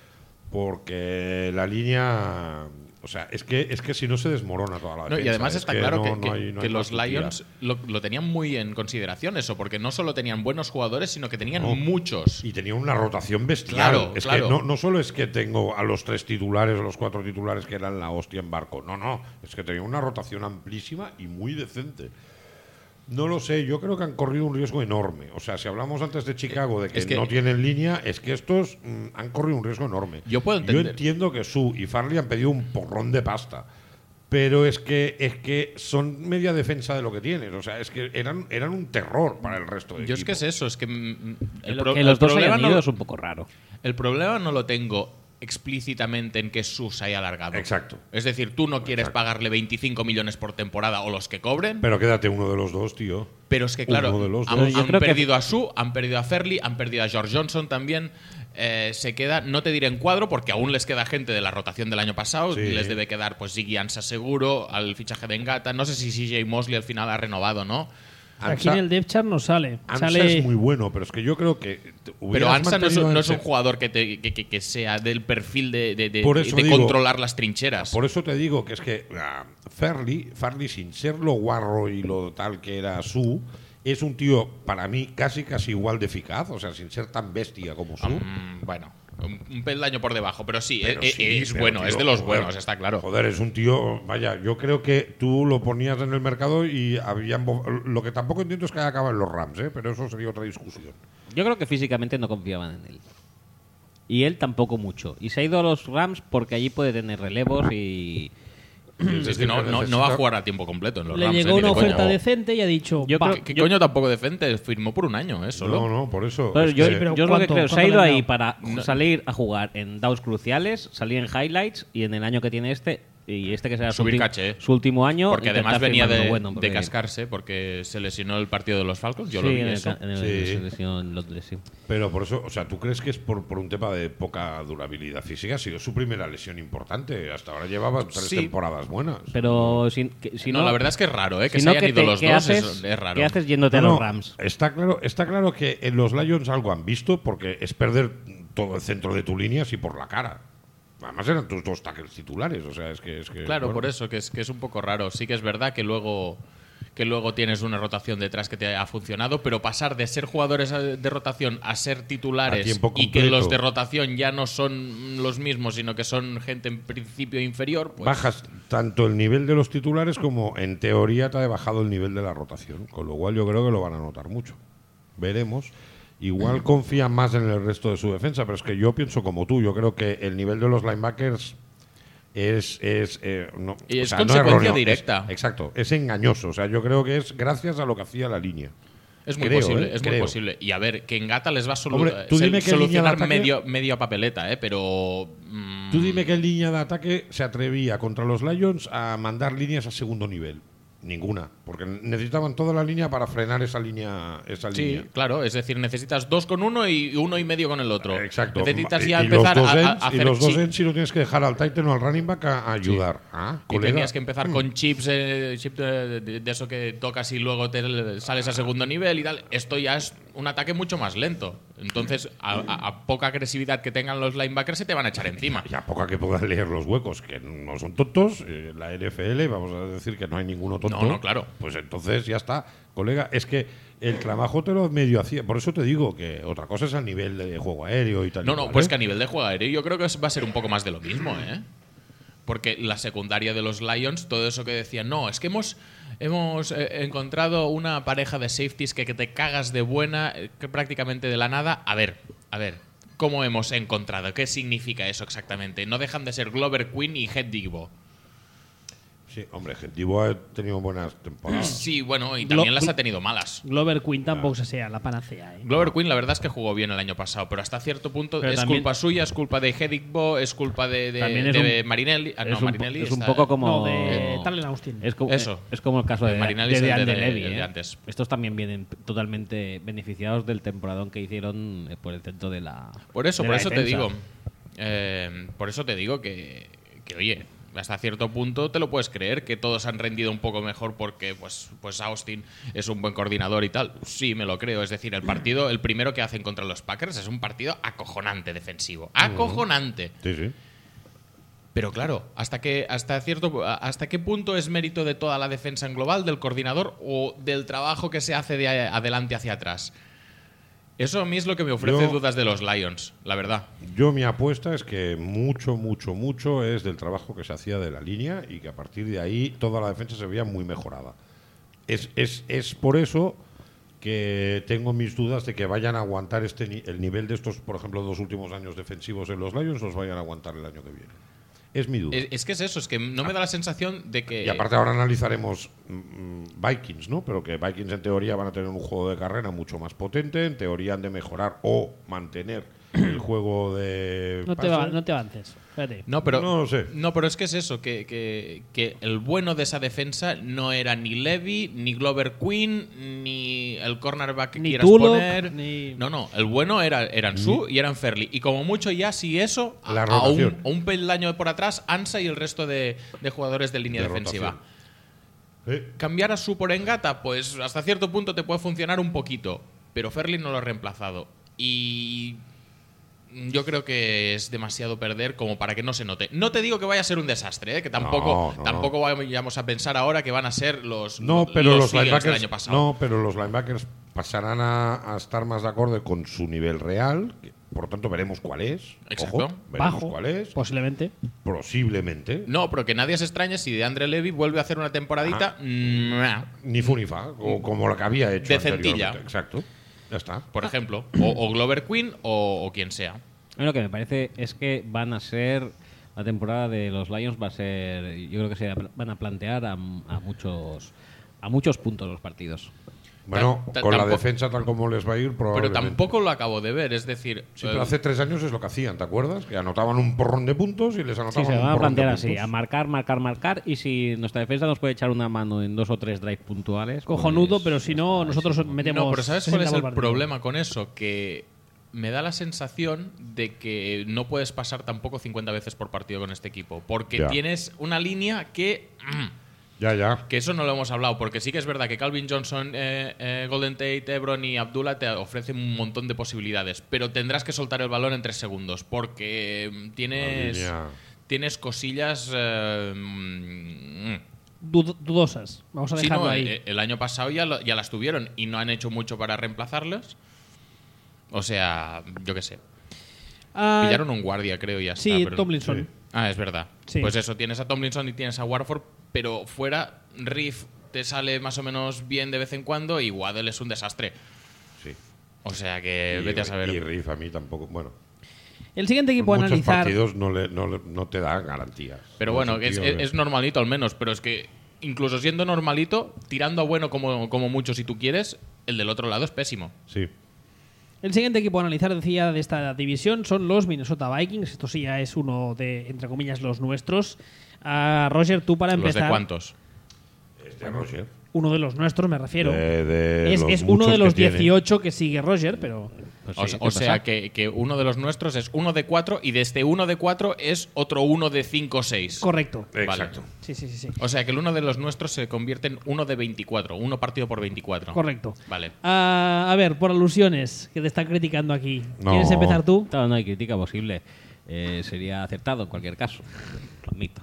Porque la línea. O sea, es que, es que si no se desmorona toda la No, defensa. y además es está claro no- que, no que- hay- no que hay los más que Lions lo, lo tenían muy en consideración eso, porque no solo tenían buenos jugadores, sino que tenían No. muchos. Y tenía una rotación bestial. Claro, es claro. que no, no solo es que tengo a los tres titulares o los cuatro titulares que eran la hostia en barco. No, no. Es que tenía una rotación amplísima y muy decente. No lo sé, yo creo que han corrido un riesgo enorme. O sea, si hablamos antes de Chicago de que, Es que- no tienen línea, es que estos mm, han corrido un riesgo enorme. Yo puedo entender. Yo entiendo que Su y Farley han pedido un porrón de pasta. Pero es que es que son media defensa de lo que tienes. O sea, es que eran, eran un terror para el resto de Yo es que es eso, es que mm, el, Lo pro- que el los dos problema hayan no, ido es un poco raro. el problema no lo tengo explícitamente en que Sus haya alargado. Exacto. Es decir, tú no quieres Exacto. pagarle veinticinco millones por temporada o los que cobren, Pero quédate uno de los dos, tío. pero es que claro, Uno de los han, dos. Yo han creo que- perdido a Su, han perdido a Fairley, han perdido a George Johnson también. Eh, se queda, no te diré en cuadro, porque aún les queda gente de la rotación del año pasado. Sí. Les debe quedar pues Ziggy Ansah seguro, al fichaje de Ngata. No sé si C J Mosley al final ha renovado, ¿no? Aquí en el depth chart no sale. Ansa sale es muy bueno, pero es que yo creo que. te- Pero hubieras Ansah no es, mantenido un- no es un ese- jugador que, te- que, que- que sea del perfil de, de- de- Por eso de digo- controlar las trincheras. Por eso te digo que es que ah, Farley, Farley, sin ser lo guarro y lo tal que era Su, es un tío, para mí, casi casi igual de eficaz, o sea, sin ser tan bestia como Su. Mm, bueno, un, un peldaño por debajo, pero sí, Pero es, sí, es pero, bueno, tío, es de los joder, buenos, está claro. Joder, es un tío, vaya, yo creo que tú lo ponías en el mercado y habían. bo- Lo que tampoco entiendo es que acaban los Rams, ¿eh? Pero eso sería otra discusión. Yo creo que físicamente no confiaban en él. Y él tampoco mucho. Y se ha ido a los Rams porque allí puede tener relevos y, Si es que no, no, no va a jugar a tiempo completo en los Le Rams. llegó eh, ni una de coña. oferta decente y ha dicho, Yo "Va". creo- ¿Qué Yo- coño tampoco decente? Firmó por un año, ¿eh? Solo. No, no, por eso. Pero es yo, que- pero yo es lo que ¿cuánto- creo. Se ha cuánto ido le han ahí dado? para No. salir a jugar en downs cruciales, salir en highlights y en el año que tiene este, y este que será su, Subir ulti- caché, eh. su último año. Porque además intentar venía firmar de, uno bueno, porque- de cascarse porque se lesionó el partido de los Falcons. Yo sí, lo vi en el, eso. ca- en el Sí. selección en Londres, sí. Pero por eso, o sea, ¿tú crees que es por, por un tema de poca durabilidad física? Ha sido su primera lesión importante. Hasta ahora llevaba tres Sí. temporadas buenas. Pero si, que- si no, no, la verdad es que es raro, ¿eh? Que si se no, hayan ¿qué ido te- los qué dos haces, es, es raro. ¿Qué haces yéndote No, a no, los Rams? Está claro, está claro que en los Lions algo han visto porque es perder todo el centro de tu línea así por la cara. Además eran tus dos tackles titulares, o sea, es que... Es que Claro, bueno. por eso, que es, que es un poco raro. Sí que es verdad que luego, que luego tienes una rotación detrás que te ha funcionado, pero pasar de ser jugadores de rotación a ser A titulares tiempo y que completo. los de rotación ya no son los mismos, sino que son gente en principio inferior, pues Bajas tanto el nivel de los titulares como en teoría te ha bajado el nivel de la rotación, con lo cual yo creo que lo van a notar mucho. Veremos. Igual confían más en el resto de su defensa, pero es que yo pienso como tú. Yo creo que el nivel de los linebackers es es eh, no, Y o es sea, no consecuencia erróneo, directa. es- exacto, es engañoso. O sea, yo creo que es gracias a lo que hacía la línea. es muy Creo, posible, ¿eh? es muy Creo. posible. Y a ver, que en Gata les va a solu- Hombre, tú sel- dime qué línea de solucionar ataque- medio, medio papeleta, ¿eh? Pero... mm, Tú dime qué línea de ataque se atrevía contra los Lions a mandar líneas a segundo nivel. Ninguna, porque necesitaban toda la línea para frenar esa línea. Esa Sí, línea. claro, es decir, necesitas dos con uno y uno y medio con el otro. Exacto. Necesitas Y- ya y empezar los dos a, a- ends- a hacer Y los dos chi- ends si no tienes que dejar al Titan o al running back a, a ayudar. Ah, Y colega. tenías que empezar con chips, eh, chip de, de- de eso que tocas y luego te sales a segundo nivel y tal. Esto ya es un ataque mucho más lento. Entonces, a, a- a poca agresividad que tengan los linebackers, se te van a echar encima. Ya poca que puedan leer los huecos, que no son tontos. eh, la N F L, vamos a decir que no hay ninguno tonto. No, no, claro. Pues entonces ya está. Colega, es que el trabajo te lo medio hacía. Por eso te digo que otra cosa es a nivel de juego aéreo y tal. y No, no, cual, pues ¿eh? que a nivel de juego aéreo yo creo que va a ser un poco más de lo mismo, ¿eh? Porque la secundaria de los Lions, todo eso que decían, no, es que hemos, hemos eh, encontrado una pareja de safeties que, que te cagas de buena, eh, que prácticamente de la nada. A ver, a ver, ¿cómo hemos encontrado? ¿Qué significa eso exactamente? No dejan de ser Glover Quinn y Head Digbo. Sí, hombre, Gentivo ha tenido buenas temporadas. Sí, bueno, y también Glo- las ha tenido malas. Glover Quinn tampoco se sea la panacea, ¿eh? Glover Quinn, la verdad es que jugó bien el año pasado, pero hasta cierto punto Pero es también- culpa suya, es culpa de Hedigbo, es culpa de, de, También es de un- Marinelli. Ah, no, es un, po- Marinelli es un está- poco como. No, de Talon Austin. Es como, Eso. Es como el caso de, De Marinelli de, es el de- Andre de- Levy, el de ¿eh? antes. Estos también vienen totalmente beneficiados del temporadón que hicieron eh, por el centro de la. Por eso, de por la eso te defensa. digo. eh, por eso te digo que, que, oye, hasta cierto punto te lo puedes creer que todos han rendido un poco mejor porque pues, pues Austin es un buen coordinador y tal. Sí, me lo creo. Es decir, el partido, el primero que hacen contra los Packers es un partido acojonante defensivo. Acojonante. Sí, sí. Pero claro, hasta que hasta cierto hasta qué punto es mérito de toda la defensa en global, del coordinador o del trabajo que se hace de adelante hacia atrás. Eso a mí es lo que me ofrece Yo- dudas de los Lions, la verdad. Yo mi apuesta es que mucho, mucho, mucho es del trabajo que se hacía de la línea y que a partir de ahí toda la defensa se veía muy mejorada. Es, es, es por eso que tengo mis dudas de que vayan a aguantar este ni- el nivel de estos, por ejemplo, dos últimos años defensivos en los Lions, los vayan a aguantar el año que viene. Es mi duda. Es, es que es eso, es que no me da la sensación de que... Y aparte ahora analizaremos mm, Vikings, ¿no? Pero que Vikings en teoría van a tener un juego de carrera mucho más potente, en teoría han de mejorar o mantener el juego de No te, pase. va- no te avances. Espérate. No, pero, No lo sé. no, pero es que es eso, que, que, que el bueno de esa defensa no era ni Levy, ni Glover Quinn, ni el cornerback que Ni quieras Tulloch, poner. ni- No, no, el bueno era, eran Su y eran Fairley. Y como mucho ya, si eso, a, La a un, rotación. a un peldaño por atrás, Ansa y el resto de, de jugadores de línea De defensiva. rotación. Eh, Cambiar a Su por Engata, pues hasta cierto punto te puede funcionar un poquito. Pero Fairley no lo ha reemplazado. Y yo creo que es demasiado perder como para que no se note. No te digo que vaya a ser un desastre, ¿eh? Que tampoco, No, no, tampoco vayamos a pensar ahora que van a ser los, No, pero los, Eagles del linebackers, año pasado. no, pero los linebackers pasarán a, a estar más de acorde con su nivel real. que, por lo tanto, veremos cuál es. Exacto. Ojo, veremos Bajo, cuál es. posiblemente. Posiblemente. No, pero que nadie se extrañe si de Andre Levy vuelve a hacer una temporadita. mm, Ni fu ni fa, o como la que había hecho Decentilla. anteriormente. Exacto. Ya está. por ejemplo. O, o Glover Quinn o, o quien sea. A mí lo que me parece es que van a ser La temporada de los Lions va a ser, yo creo que se van a plantear a, a muchos a muchos puntos los partidos. Bueno, Ta- ta- con la tampoco- defensa tal como les va a ir, Pero probablemente. tampoco lo acabo de ver, es decir. Sí, eh, pero hace tres años es lo que hacían, ¿te acuerdas? Que anotaban un porrón de puntos y les Sí, anotaban se un van a porrón plantear de así, puntos. a marcar, marcar, marcar, y si nuestra defensa nos puede echar una mano en dos o tres drives puntuales. Cojonudo, pues, pero si no, está nosotros clarísimo. metemos. No, pero ¿sabes cuál es sesenta el por partido. problema con eso? Que me da la sensación de que no puedes pasar tampoco cincuenta veces por partido con este equipo. Porque Ya. tienes una línea que. mm, Ya, ya. Que eso no lo hemos hablado, porque sí que es verdad que Calvin Johnson, eh, eh, Golden Tate, Ebron y Abdullah te ofrecen un montón de posibilidades, pero tendrás que soltar el balón en tres segundos, porque mm, La tienes, línea. tienes cosillas... eh, mm, Dud- dudosas. Vamos a sí, dejarlo no, ahí. eh, el año pasado ya, lo- ya las tuvieron y no han hecho mucho para reemplazarlas. O sea, yo qué sé. Ah, Pillaron un guardia, creo, y ya sí, está. pero- Tomlinson. Sí. Ah, es verdad. Sí. Pues eso, tienes a Tomlinson y tienes a Warford, pero fuera, Riff te sale más o menos bien de vez en cuando y Waddle es un desastre. Sí. O sea que Y- vete a saber. Y Riff a mí tampoco. Bueno, El siguiente equipo a muchos analizar. partidos no, le, no, le- no te da garantías. Pero En el bueno, es, sentido es- es de- normalito al menos, pero es que incluso siendo normalito, tirando a bueno como, como mucho si tú quieres, el del otro lado es pésimo. Sí. El siguiente equipo a analizar, decía, de esta división son los Minnesota Vikings. Esto sí ya es uno de, entre comillas, los nuestros. Ah, Roger, tú para ¿Los empezar. de cuántos? Este Roger. Uno de los nuestros, me refiero. De- de es los es uno muchos de los que tiene. dieciocho que sigue Roger, pero. Pues O, sí, se- ¿qué o sea pasa? que, que uno de los nuestros es uno de cuatro y de este uno de cuatro es otro uno de cinco o seis. Correcto. Exacto. Sí, sí, sí, sí. O sea que el uno de los nuestros se convierte en uno de veinticuatro, uno partido por veinticuatro. Correcto. Vale. Ah, a ver, por alusiones, que te están criticando aquí. No. ¿Quieres empezar tú? No, no hay crítica posible. Eh, sería acertado en cualquier caso. Lo admito.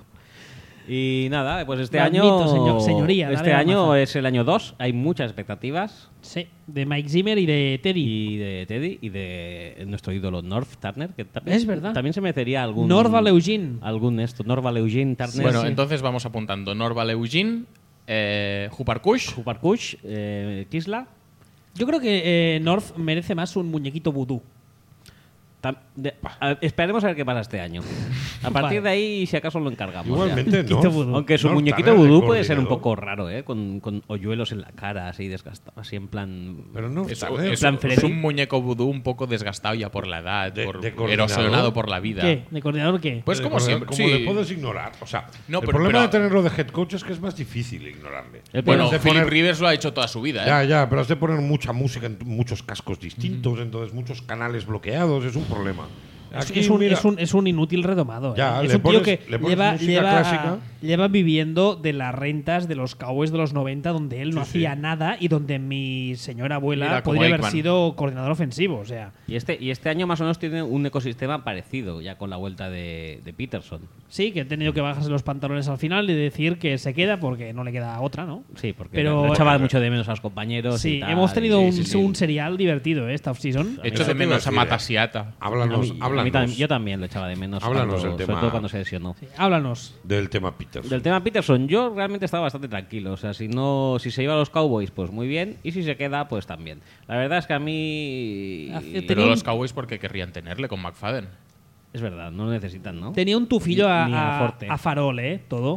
Y nada, pues este Lo año. admito, señor- señoría, dale Este la año maza. es el año dos. Hay muchas expectativas. Sí, de Mike Zimmer y de Teddy. Y de Teddy y de nuestro ídolo North Turner. Que también, Es verdad. También se merecería algún. Norval Eugene. Algún esto. Norval Eugene Turner. Bueno, sí. entonces vamos apuntando Norval Eugene, eh, Huparkush. Hupar Kush, eh, Kisla. Yo creo que eh, North merece más un muñequito vudú. Tam- de- a- esperemos a ver qué pasa este año. A partir Vale. de ahí, si acaso lo encargamos. ya. Igualmente, Quito ¿no? vudú. Aunque su No, muñequito Turner de vudú puede ser un coordinador. poco raro, ¿eh? Con, con hoyuelos en la cara, así desgastado, así en plan. Pero no, Es, Turner. es- plan es Freddy. un muñeco vudú un poco desgastado ya por la edad, De- por de coordinador. erosionado por la vida. ¿Qué? ¿De coordinador qué? Pues Eh, como siempre. Como sí. le puedes ignorar. O sea, No, el pero- problema pero- de tenerlo de head coach es que es más difícil ignorarle. El Bueno, Has de Philip poner- Rivers lo ha hecho toda su vida, ¿eh? Ya, ya, pero has de poner mucha música en tu- muchos cascos distintos, entonces muchos canales bloqueados, es un problema. Es, Aquí, es un, mira, es, un, es un inútil redomado. ¿eh? Ya, es le un tío pones- que le pones lleva, música lleva, clásica. lleva viviendo de las rentas de los Cowboys de los noventa, donde él no Sí, sí. hacía nada y donde mi señora abuela Mira, como podría haber Aikman. sido coordinador ofensivo. O sea, Y este, y este año más o menos tiene un ecosistema parecido, ya con la vuelta de, de Peterson. sí, que he tenido que bajarse los pantalones al final y decir que se queda porque no le queda otra, ¿no? Sí, porque Pero- le echaba mucho de menos a los compañeros. Sí, y tal, hemos tenido y- un, sí, sí, sí. un serial divertido ¿eh? esta offseason. Echo Eso de te iba a menos a decir, ¿eh? Matasiata. A Háblanos, mí- a mí háblanos también- yo también lo echaba de menos. Háblanos cuando- del sobre tema. todo cuando se lesionó. Sí, háblanos. del tema Peterson. Del tema Peterson, yo realmente estaba bastante tranquilo. O sea, si no, si se iba a los Cowboys, pues muy bien. Y si se queda, pues también. La verdad es que a mí. Hace- Pero Tenía un- los Cowboys, ¿por qué querrían tenerle con McFadden? Es verdad, no lo necesitan, ¿no? Tenía un tufillo a, Ni a a- Forte. a farol, ¿eh? Todo.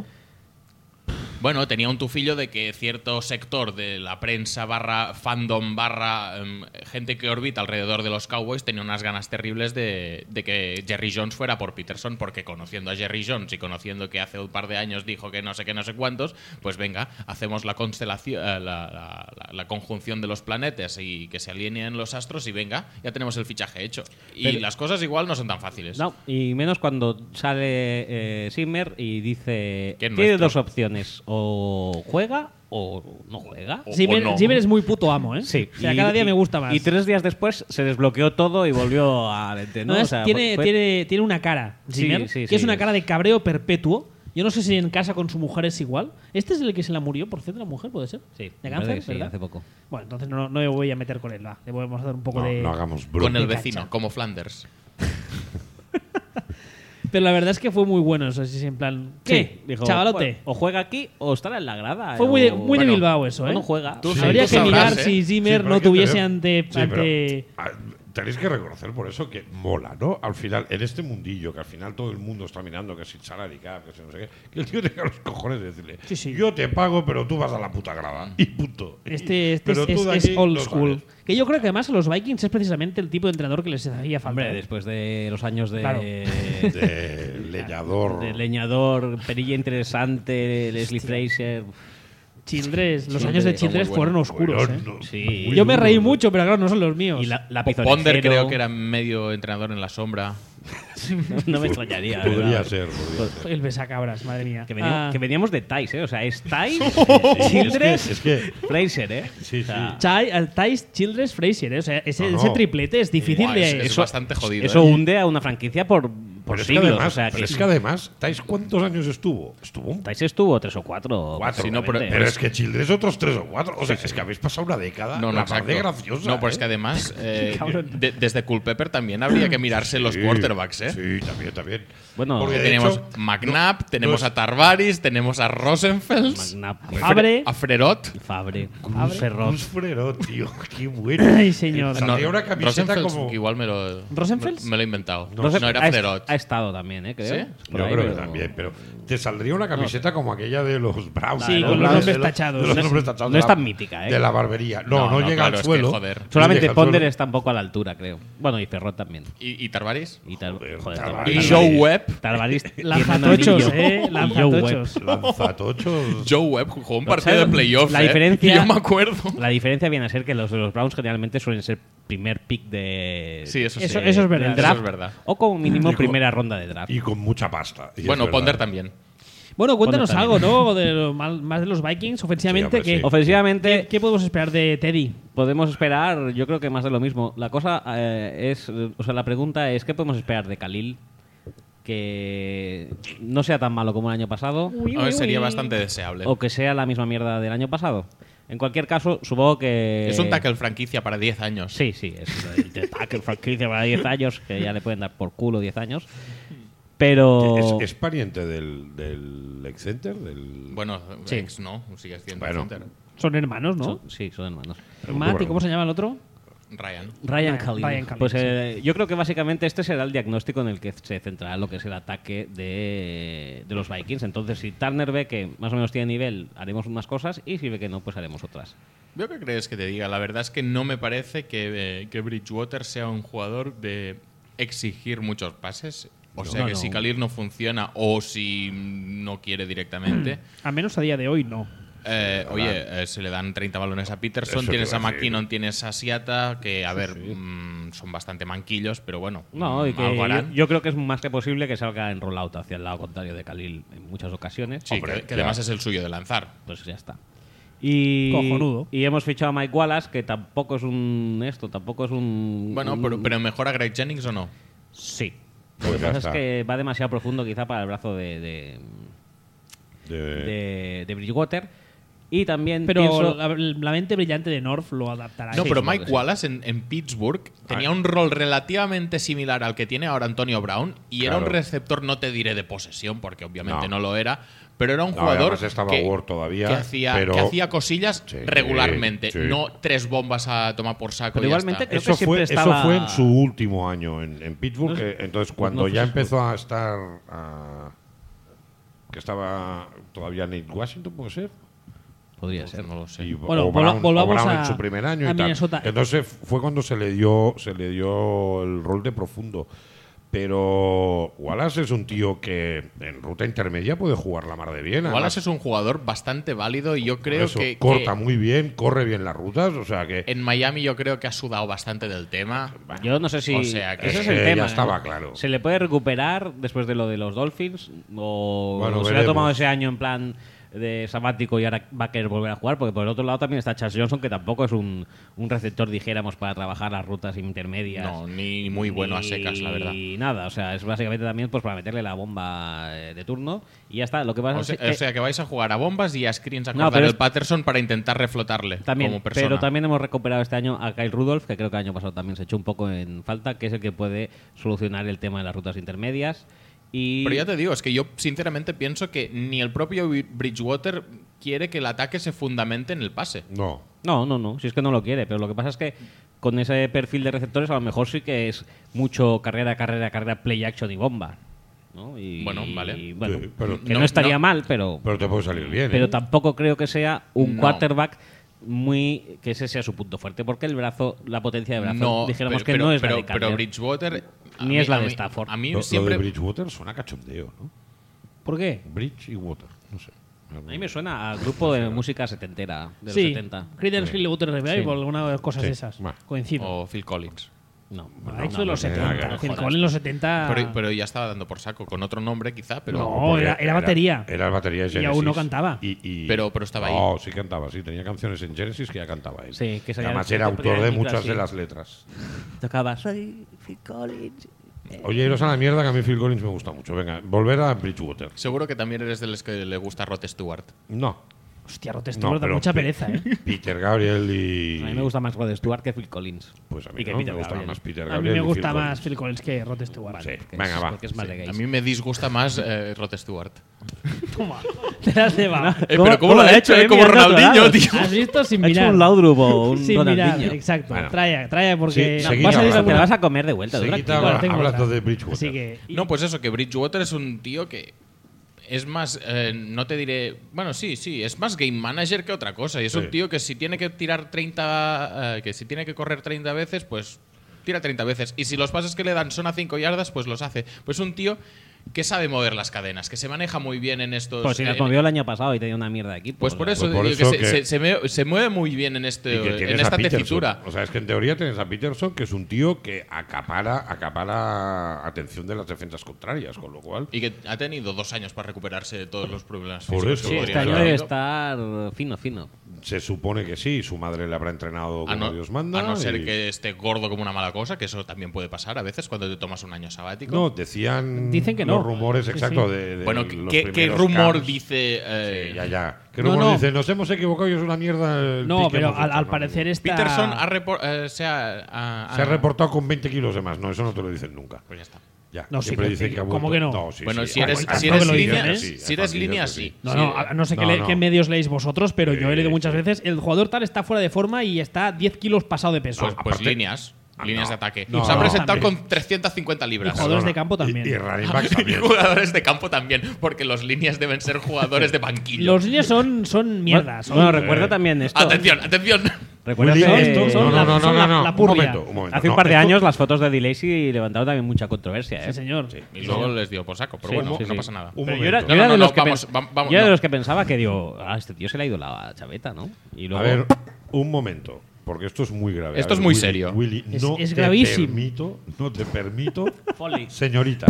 Bueno, tenía un tufillo de que cierto sector de la prensa barra fandom barra em, gente que orbita alrededor de los Cowboys tenía unas ganas terribles de, de que Jerry Jones fuera por Peterson, porque conociendo a Jerry Jones y conociendo que hace un par de años dijo que no sé qué, no sé cuántos, pues venga, hacemos la constelación, eh, la, la- la- la conjunción de los planetas y que se alineen los astros y venga, ya tenemos el fichaje hecho. Y Pero- las cosas igual no son tan fáciles. No, y menos cuando sale eh, Zimmer y dice: Que es tiene nuestro. dos opciones, o juega o no juega. O- Zimmer, no. Zimmer es muy puto amo, ¿eh? Sí, O sea, y- cada día y- me gusta más. Y tres días después se desbloqueó todo y volvió a lente, ¿no? No, O es- sea, tiene, fue- tiene, tiene una cara, Sí, Zimmer, sí, que sí, es una es- cara de cabreo perpetuo. Yo no sé si en casa con su mujer es igual. ¿Este es el que se la murió, por cierto, la mujer, puede ser? Sí, ¿De me cáncer? parece que sí, ¿verdad? hace poco. Bueno, entonces no, no me voy a meter con él, va. Le vamos a dar un poco No, de... no hagamos broma. Con el de vecino, cancha. como Flanders. Pero la verdad es que fue muy bueno eso, así en plan... ¿Qué? Sí, dijo, Chavalote. bueno, o juega aquí o estará en la grada. Fue eh, muy de, o- muy de bueno, Bilbao eso, o ¿eh? no juega. Tú- Sí, Habría tú que sabrás, mirar ¿eh? si Sí, Zimmer pero no hay que tuviese tener- ante... Sí, pero, ante... ah, tenéis que reconocer por eso que mola, ¿no? Al final, en este mundillo, que al final todo el mundo está mirando que si salary cap, que si no sé qué, que el tío tenga los cojones de decirle, Sí, sí. yo te pago, pero tú vas a la puta grada. Y punto. Este, este Pero es, tú de es- aquí es old no school. sabes. Que yo creo que además a los Vikings es precisamente el tipo de entrenador que les hacía falta. Hombre, ¿eh? después de los años de, Claro. De leñador. de leñador, perilla interesante, Leslie Fraser. Childress, los Sí, años de son Childress muy fueron buenos. oscuros. ¿eh? Bueno, Sí. muy Yo me duro, reí ¿no? mucho, pero claro, no son los míos. Y la, Ponder lapizorejero. creo que era medio entrenador en la sombra. No me extrañaría. Podría ¿verdad? ser, podría ser. El besacabras, madre mía. Que veníamos, Ah, que veníamos de Thais, ¿eh? O sea, es Thais, Sí, Childress, es que, es que Fraser, ¿eh? Sí, O sea, Chai, al Thais, Childress, Fraser. ¿eh? O sea, ese, No, no. ese triplete es difícil Buah, de. es- es eso- bastante jodido. Eso ¿eh? hunde a una franquicia por, por pero es que siglos. además, o sea, pero que es que además, ¿Tais cuántos años estuvo? Estuvo un Thais estuvo tres o cuatro. cuatro. Sí, no, pero- probablemente. Pero es que Childress otros tres o cuatro. O sea, es que habéis pasado una década. No, no, la par exacto. de graciosa. No, pero es ¿eh? que además, eh, Cabrón. de- desde Culpeper también habría que mirarse los Sí, quarterbacks, ¿eh? Sí, también, también. Bueno, Porque de Tenemos hecho, McNabb, no tenemos es- a Tarvaris, tenemos a Rosenfeld, McNabb, Fabre. a Frerot. Fabre, Fabre. Ferrot. Cruz Frerot, tío. Qué bueno. Ay, señor. No, Saldría una camiseta Rosenfeld, como- que igual me lo, ¿Rosenfeld? me lo he inventado. No No, sé, era ha, Frerot. ha estado también, ¿eh? Creo. ¿Sí? Por Yo ahí, creo que pero- también, pero te saldría una camiseta como aquella de los Browns. Sí, ¿no? con los De nombres de tachados. de los No es- nombres tachados no de es la- tan mítica, ¿eh? De la barbería. No, No, no, no, llega claro, al es que, suelo. joder. no Solamente llega al Ponder suelo. está un poco a la altura, creo. Bueno, y Ferrot también. ¿Y, y Tarvaris? Y tal, Joder, joder, Tarvaris. Y Tarvaris- Joe Webb. Tarvaris tiene un Lanzatochos, anillo. ¿eh? Y Joe Lanzatochos. Webb. Lanzatochos. Joe Webb jugó un O partido sea, de playoff. la ¿eh? diferencia- Yo me acuerdo. La diferencia viene a ser que los de los Browns generalmente suelen ser primer pick de. Sí, eso sí. Eso- eso es verdad, del eso draft, es verdad. O como mínimo Y con- primera ronda de draft. Y con mucha pasta. Y es Bueno, verdad. Ponder también. Bueno, cuéntanos Bueno, algo, también. ¿no? De lo- mal- más de los Vikings, ofensivamente. Sí, hombre, ¿qué, sí. Ofensivamente, qué- qué podemos esperar de Teddy? podemos esperar, yo creo que más de lo mismo. La cosa eh, es. O sea, la pregunta es: ¿qué podemos esperar de Khalil? Que no sea tan malo como el año pasado. Hombre, sería bastante deseable. O que sea la misma mierda del año pasado. En cualquier caso, supongo que. Es un tackle franquicia para diez años. Sí, sí, es el de tackle franquicia para diez años, que ya le pueden dar por culo diez años. Pero. ¿Es, es pariente del, del ex center? Del... Bueno, Sí. ex no, sigue siendo Bueno. center. Son hermanos, ¿no? son- sí, son hermanos. Matt, ¿y cómo se llama el otro? Ryan. Ryan Ryan- Khalil. Ryan Khalil, Pues sí. eh, yo creo que básicamente este será el diagnóstico en el que se centrará lo que es el ataque de, de los Vikings. Entonces, si Turner ve que más o menos tiene nivel, haremos unas cosas, y si ve que no, pues haremos otras. ¿Yo qué crees que te diga? La verdad es que no me parece que, eh, que Bridgewater sea un jugador de exigir muchos pases. O sea No, que no. si Khalil no funciona o si no quiere directamente. Al menos a día de hoy no. eh, oye, eh, se le dan treinta balones a Peterson, Eso te tienes iba a a decir. McKinnon, tienes a Siata, que a ver, mm, son bastante manquillos, pero bueno, No, y mm, que algo yo, harán. yo creo que es más que posible que salga en rollout hacia el lado contrario de Khalil en muchas ocasiones. Sí, Hombre, que, que ya. además es el suyo de lanzar. Pues ya está. Y, Cojonudo. y hemos fichado a Mike Wallace, que tampoco es un esto, tampoco es un... Bueno, un- pero, pero ¿mejor a Greg Jennings o no? Sí. Pues Lo que ya pasa está. es que va demasiado profundo quizá para el brazo de, de, De- de, de Bridgewater. Y también Pero pienso... la, la mente brillante de North lo adaptará. No, Sí, pero supongo Mike que sí. Wallace en, en Pittsburgh tenía Ah. un rol relativamente similar al que tiene ahora Antonio Brown y era un Claro. receptor, no te diré de posesión, porque obviamente no, No. lo era, pero era un No, jugador además estaba que, Ward todavía, que hacía, pero- que hacía cosillas Sí, regularmente, sí. no tres bombas a tomar por saco. Pero y ya igualmente está. creo Eso que siempre fue, estaba- eso fue en su último año en, en Pittsburgh. No sé. que- entonces, cuando no ya sé si empezó a estar. ah, que estaba todavía Nate Washington, ¿puede ser? Podría ser. No lo sé. Y, Bueno, o volva- Brown- volvamos o Brown a- en su primer año a y tal. Minnesota. Entonces fue cuando se le dio se le dio el rol de profundo. Pero Wallace es un tío que en ruta intermedia puede jugar la mar de bien. Wallace además, es un jugador bastante válido y yo creo eso, que, corta que muy bien, corre bien las rutas, o sea que en Miami yo creo que ha sudado bastante del tema. Yo no sé si... O sea, que ese es es el que tema. ya estaba ¿eh? claro. ¿Se le puede recuperar después de lo de los Dolphins? ¿O Bueno, se le ha tomado veremos. ese año en plan de sabático y ahora va a querer volver a jugar? Porque por el otro lado también está Charles Johnson, que tampoco es un, un receptor, dijéramos, para trabajar las rutas intermedias. No, ni muy bueno a ni secas, la verdad. nada, o sea, es básicamente también pues para meterle la bomba eh, de turno y ya está. Lo que pasa O es sea, que... o sea, que vais a jugar a bombas y a screens a No, cortar pero el es- Patterson para intentar reflotarle También, como persona. pero también hemos recuperado este año a Kyle Rudolph, que creo que el año pasado también se echó un poco en falta, que es el que puede solucionar el tema de las rutas intermedias. Y Pero ya te digo, es que yo sinceramente pienso que ni el propio Bridgewater quiere que el ataque se fundamente en el pase. no. No, no, no, si es que no lo quiere, pero lo que pasa es que con ese perfil de receptores a lo mejor sí que es mucho carrera, carrera, carrera, play action y bomba. ¿no? Y, Bueno, vale. y, bueno, Sí, pero- que no- no, estaría no- mal, pero, Pero te puede salir bien. pero ¿eh? tampoco creo que sea un No. quarterback muy que ese sea su punto fuerte, porque el brazo, la potencia de brazo, No, dijéramos pero, que no es pero, la de pero Cutler. Bridgewater. a Ni mí- es la a de mí- Stafford. A mí Lo, lo siempre. de Bridgewater suena cachondeo, ¿no? ¿Por qué? Bridge y Water, no sé. A mí me suena al grupo de música setentera, de los Sí, setenta. Creedence Clearwater Revival, Sí. alguna cosa Sí, de esas. bueno. Coincido. O Phil Collins. No, Ah, no, eso no, de los no tiene nada que setenta. ver, Phil jodas. Collins en los setenta. Pero, pero ya estaba dando por saco, con otro nombre quizá, pero. No, porque era- era batería. Era, batería de Y Genesis. aún no cantaba. Y, y- Pero- pero estaba no, ahí. sí cantaba, sí. Tenía canciones en Genesis que ya cantaba él. Sí, que Y salía además el- era el autor de primer muchas sí. de las letras. Tocaba, soy Phil Collins. Oye, iros a la mierda, que a mí Phil Collins me gusta mucho. Venga, volver a Bridgewater. Seguro que también eres de los que le gusta Rod Stewart. No. Hostia, Rod no, Stewart da pero mucha Pe- pereza, ¿eh? Peter Gabriel y. A mí me gusta más Rod Stewart que Phil Collins. Pues a mí y que no, Peter me gusta Gabriel. más Peter A mí Gabriel. me y gusta Phil más Collins. Phil Collins que Rod Stewart. Sí, Porque venga, es, va. porque es más de Sí. gays. A mí me disgusta más eh, Rod Stewart. Toma, te las cebado. Eh, pero ¿cómo lo ha hecho? Eh, como Mirando a otro Ronaldinho, lado. tío. ¿Has visto sin Ha hecho mirar? un Laudrup o un Sin mirar, Ronaldinho. exacto. Bueno. Trae, trae porque Sí, va seguid a salir hablando. Te alguna- vas a comer de vuelta. Seguid tranquilo. hablando. Bueno, tengo hablando otra. de Bridgewater. Así que, No, pues eso, que Bridgewater es un tío que es más, eh, no te diré, bueno, sí, sí, es más game manager que otra cosa. Y es Sí. un tío que si tiene que tirar treinta, eh, que si tiene que correr treinta veces, pues tira treinta veces. Y si los pases que le dan son a cinco yardas, pues los hace. Pues un tío que sabe mover las cadenas, que se maneja muy bien en estos... Pues si eh, les movió el año pasado y tenía una mierda de equipo. pues por o sea. eso, Pues por digo eso que, que- se, se- se me- se mueve muy bien en, este, Y que en tienes esta a Peterson. tesitura. O sea, es que en teoría tienes a Peterson, que es un tío que acapara, acapara atención de las defensas contrarias, con lo cual. Y que ha tenido dos años para recuperarse de todos los problemas Por físicos eso, que Sí, podría este año haber debe tenido. estar fino, fino. Se supone que sí, su madre le habrá entrenado A como no, Dios manda. a no ser y- que esté gordo como una mala cosa, que eso también puede pasar a veces cuando te tomas un año sabático. No, decían Dicen que no. los rumores Sí, exactos sí. de, de bueno, los ¿qué, qué primeros rumor camps. dice? eh, Sí, ya, ya. ¿Qué No, rumor no. dice? Nos hemos equivocado y es una mierda. el no, pick que pero hemos al, hecho", al ¿no? parecer está... Peterson ha repor- eh, se ha, ha- Se ha ha- reportado con veinte kilos de más. No, eso no te lo dicen nunca. Pues ya está. Ya, No, sí siempre que- dice que ha ¿cómo vuelto. que no? sí, Bueno, sí. si eres, Hay- Ah, hay si no eres que lo línea, dicen, sí, ¿eh? si hay eres partidos línea, que sí. No, Sí, no, eh, a- no sé qué, No, le- no. qué medios leéis vosotros, pero yo he leído Sí, muchas sí. veces el jugador tal está fuera de forma y está diez kilos pasado de peso. Pues, Ah, pues aparte- líneas. Ah, líneas no. de ataque. No, se ha no, presentado también. con trescientas cincuenta libras. Y jugadores Perdona. de campo también. Y, y running backs Y también. jugadores de campo también, porque los líneas deben ser jugadores de banquillo. Los niños son, son mierdas. Bueno, son- recuerda Eh, también esto. Atención, atención. Recuerda Willy, que esto- son no, la- no, no, son no, la- no, la un purria. momento, un momento. hace un No, par de esto- años las fotos de Delacey levantaron también mucha controversia. ¿eh? Sí, señor. Y luego les dio por saco, pero Sí, bueno, sí, no sí. pasa nada. Un Pero momento. yo era, yo No, era no, de no, los que vamos, pens- vam- vamos, yo era de no. los que pensaba que digo, ah, este tío se le ha ido la chaveta, ¿no? Y luego, A ver, un momento, porque esto es muy grave. Esto A ver, es muy Willy, serio. Willy, Es- no es te gravísimo. Permito, no te permito, Foley. señorita,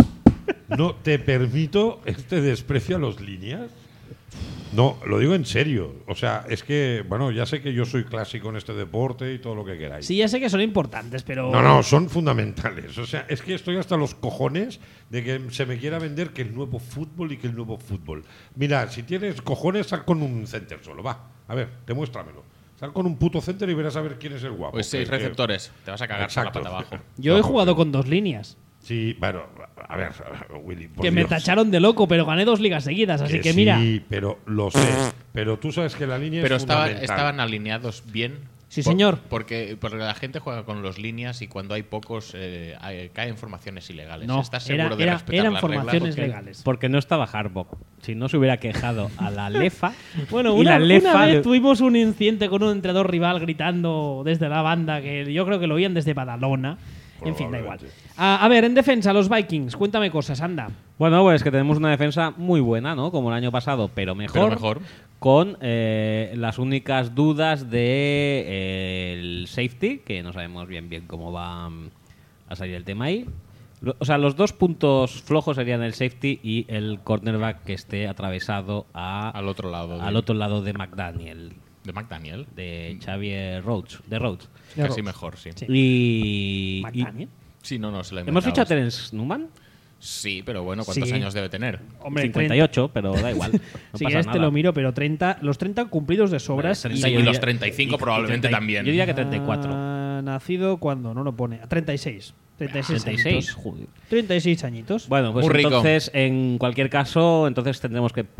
no te permito este desprecio a los líneas. No, lo digo en serio. O sea, es que, bueno, ya sé que yo soy clásico en este deporte y todo lo que queráis. Sí, ya sé que son importantes, pero. No, no, son fundamentales. O sea, es que estoy hasta los cojones de que se me quiera vender que el nuevo fútbol y que el nuevo fútbol. Mira, si tienes cojones, sal con un center solo. Va, a ver, demuéstramelo. Sal con un puto center y verás a ver quién es el guapo. Pues Que- seis que- receptores. Te vas a cagar por la Exacto. pata abajo. Yo he No, jugado con dos líneas. Sí, bueno, a ver, Willy, por Que me Dios. tacharon de loco, pero gané dos ligas seguidas, así que, mira. Sí, pero lo sé. Pero tú sabes que la línea Pero es estaba- fundamental. estaban alineados bien. Sí, Por- señor. Porque, porque la gente juega con los líneas y cuando hay pocos eh, hay- caen formaciones ilegales. No, ¿Estás seguro era- de era- respetar eran las reglas? formaciones Porque- legales. porque no estaba Harbaugh. Si no se hubiera quejado a la Lefa. Bueno, y una, la una Lefa vez le- tuvimos un incidente con un entrenador rival gritando desde la banda, que yo creo que lo oían desde Badalona. En fin, da igual. Probablemente. Ah, a ver, en defensa, los Vikings, cuéntame cosas, anda. Bueno, pues que tenemos una defensa muy buena, ¿no? Como el año pasado, pero mejor. Pero mejor. Con eh, las únicas dudas de eh, el safety, que no sabemos bien bien cómo va mm, a salir el tema ahí. Lo- O sea, los dos puntos flojos serían el safety y el cornerback que esté atravesado a, Al otro lado. al de, otro lado de McDaniel, de McDaniel. de Xavier Rhodes, de Rhodes. De Casi Rhodes. mejor, sí. Sí. Y, y- McDaniel. Sí, no, no, se la he ¿hemos inventado. fichado a Terence Newman? Sí, pero bueno, ¿cuántos Sí. años debe tener? Hombre, cincuenta y ocho, pero da igual. No si pasa quieres te nada. lo miro, pero treinta, los treinta cumplidos de sobras. Vale, y- treinta Y yo los diría- treinta y cinco y- y probablemente treinta y- también. Yo diría que treinta y cuatro. Ah, nacido cuando, no lo pone. treinta y seis. treinta y seis. treinta y seis, añitos. joder. treinta y seis añitos. Bueno, pues Muy rico. entonces, en cualquier caso, entonces tendremos que po-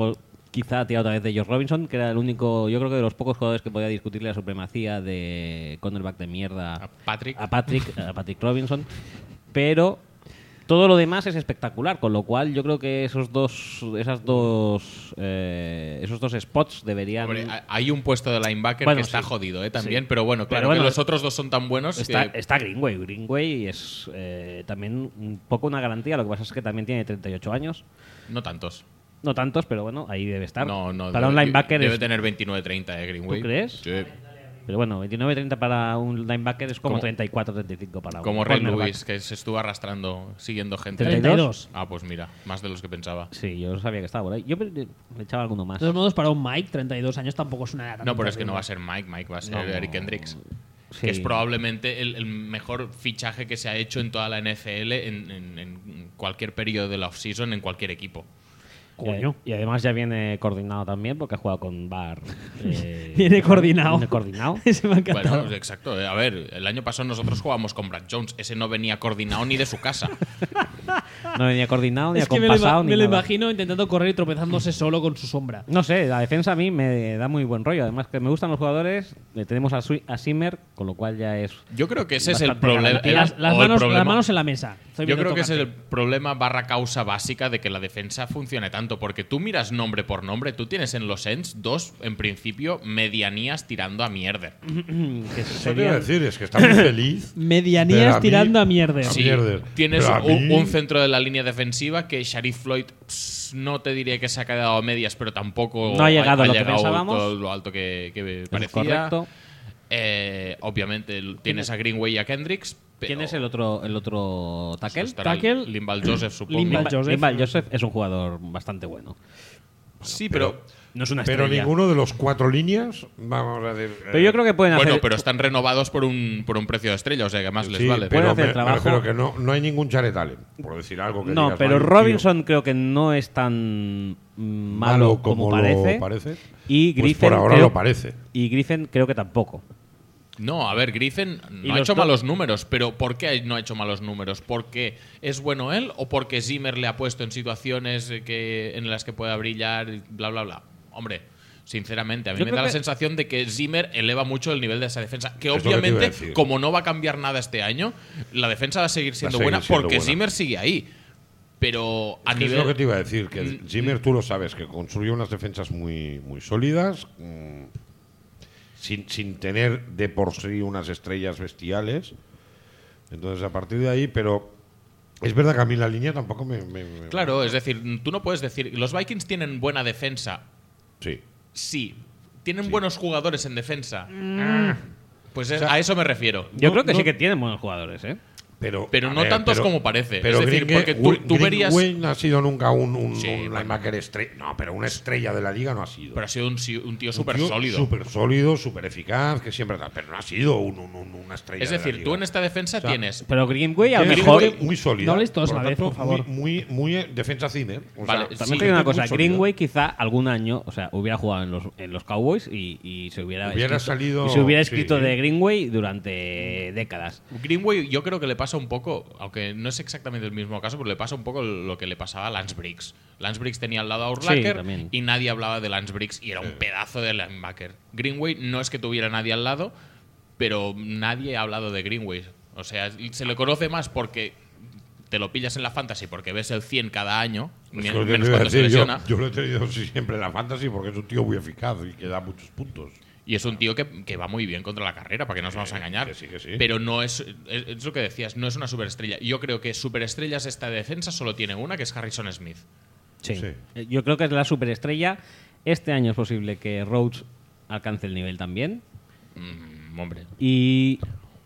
quizá tirado otra vez de Josh Robinson, que era el único, yo creo que de los pocos jugadores que podía discutirle la supremacía de cornerback de mierda A Patrick. a Patrick, a Patrick Robinson, pero todo lo demás es espectacular, con lo cual yo creo que esos dos, esas dos, eh, esos dos spots deberían. Hombre, hay un puesto de linebacker Bueno, que está sí. jodido, ¿eh? También, Sí. pero bueno, claro Pero bueno, que los otros dos son tan buenos Está, que está Greenway. Greenway es eh, también un poco una garantía. Lo que pasa es que también tiene treinta y ocho años. no tantos. No tantos, pero bueno, ahí debe estar. No, no, para debe, un linebacker debe es- tener veintinueve treinta, ¿eh, Greenway? ¿Tú crees? Sí. Pero bueno, veintinueve treinta para un linebacker es como, Como- treinta y cuatro treinta y cinco para un Como Ray cornerback. Lewis, que se estuvo arrastrando, siguiendo gente. treinta y dos. Ah, pues mira, más de los que pensaba. Sí, yo sabía que estaba por ahí. Yo pe- le echaba alguno más. De todos modos, para un Mike, treinta y dos años tampoco es una edad tan No, pero es que no terrible. va a ser Mike, Mike va a ser No. Eric Kendricks. Sí. Que es probablemente el, el mejor fichaje que se ha hecho en toda la N F L en, en- en cualquier periodo de la offseason, en cualquier equipo. Coño. Y además ya viene coordinado también porque ha jugado con Bar. eh, Viene coordinado. Viene coordinado. Ese me ha encantado. Bueno, exacto. A ver, el año pasado nosotros jugamos con Brad Jones. Ese no venía coordinado ni de su casa. No venía coordinado ni es que me lo, acompasado ima- ni me lo nada. imagino intentando correr y tropezándose solo con su sombra. No sé, la defensa a mí me da muy buen rollo. Además que me gustan los jugadores. Le tenemos a, Sui- a Simmer, con lo cual ya es. Yo creo que ese es el Bastante problema. garantía. Las, las o el manos, problema- las manos en la mesa. Estoy Yo viendo creo que es el tocarte. problema barra causa básica de que la defensa funcione tanto. Porque tú miras nombre por nombre, tú tienes en los ends dos, en principio, medianías tirando a mierda. que Eso te iba serían- a decir, es que está muy feliz. Medianías Pero a mí- tirando a mierda. a Sí, mierder. tienes Pero a un, mí- un centro de la línea defensiva que Sharif Floyd pss, no te diría que se ha quedado a medias, pero tampoco No ha llegado a lo que llegado pensábamos. todo lo alto que, que Es parecía. correcto. Eh, obviamente el- tienes a Greenway y a Kendricks. Pero ¿Quién es el otro, el otro tackle? estará Tackle? Limbal Joseph, supongo. Limbal Limbal Joseph. Limbal Joseph es un jugador bastante bueno. Sí, pero, No es una Pero estrella. ninguno de los cuatro líneas, vamos a decir. Pero yo creo que pueden bueno, hacer. pero están renovados por un, por un precio de estrella, o sea que más les sí, vale. pero, Pueden hacer me- trabajo. me refiero que no, no hay ningún Jared Allen, por decir algo que no, digas, pero vale, un tío Robinson creo que no es tan mm, malo, como, lo parece. parece. Y Pues Griffin por ahora creo- lo parece. Y Griffin creo que tampoco. No, a ver, Griffin Y no ha los hecho do- malos números, pero ¿por qué no ha hecho malos números? ¿Porque es bueno él o porque Zimmer le ha puesto en situaciones eh, que, en las que pueda brillar, y bla, bla, bla? Hombre, sinceramente, a mí Yo me creo da la que- sensación de que Zimmer eleva mucho el nivel de esa defensa. Que Es lo que te iba a obviamente, decir. como no va a cambiar nada este año, la defensa va a seguir siendo seguir buena siendo porque buena. Zimmer sigue ahí. Pero a Es que nivel. es lo que te iba a decir, que Mm, Zimmer tú lo sabes, que construye unas defensas muy, muy sólidas, mm, sin, sin tener de por sí unas estrellas bestiales. Entonces, a partir de ahí, pero es verdad que a mí la línea tampoco me... me- me- Claro, es decir, tú no puedes decir. Los Vikings tienen buena defensa. Sí. Sí. ¿Tienen Sí. buenos jugadores en defensa? Pues es- O sea, a eso me refiero. Yo No, creo que no- sí que tienen buenos jugadores, ¿eh? Pero, Pero a no ver, tantos pero- como parece. Pero Es decir, Green- porque tú- tú Green- verías- Greenway no ha sido nunca un, un, Sí, un bueno. linebacker estrella. No, pero una estrella de la liga no ha sido. Pero ha sido un, si- un tío Un súper tío sólido. Súper sólido, súper eficaz, que siempre tal. Pero no ha sido un- un- un- una estrella. Es de la decir, tú liga. en esta defensa O sea, tienes. Pero Greenway a lo Tiene mejor. gente muy sólida. No habléis todos por a lo la vez, tanto, por favor. Muy, muy, muy, eh, defensa Zimmer. O Vale, sea, sí. También te digo una gente cosa, muy sólida. Greenway quizá algún año, o sea, hubiera jugado en los, en los Cowboys y, y se hubiera, Hubiera escrito, salido- y se hubiera escrito sí. de Greenway durante décadas. Greenway, yo creo que le pasa un poco, aunque no es exactamente el mismo caso, pero le pasa un poco lo que le pasaba a Lance Briggs. Lance Briggs tenía al lado a Sí, Urlacher también. y nadie hablaba de Lance Briggs y era un pedazo de linebacker. Greenway no es que tuviera nadie al lado, pero nadie ha hablado de Greenway. O sea, se le conoce más porque te lo pillas en la fantasy porque ves el cien cada año, Es men- lo que menos te iba a cuando se decir, yo, lesiona. yo lo he tenido siempre en la fantasy porque es un tío muy eficaz y que da muchos puntos. Y es un tío que, que va muy bien contra la carrera, para que no nos vamos a engañar. que sí, que sí. Pero no es, es, es lo que decías, no es una superestrella. Yo creo que superestrellas esta defensa solo tiene una, que es Harrison Smith. Sí. Sí. Eh, Yo creo que es la superestrella. Este año es posible que Rhodes alcance el nivel también. Mm, hombre. Y.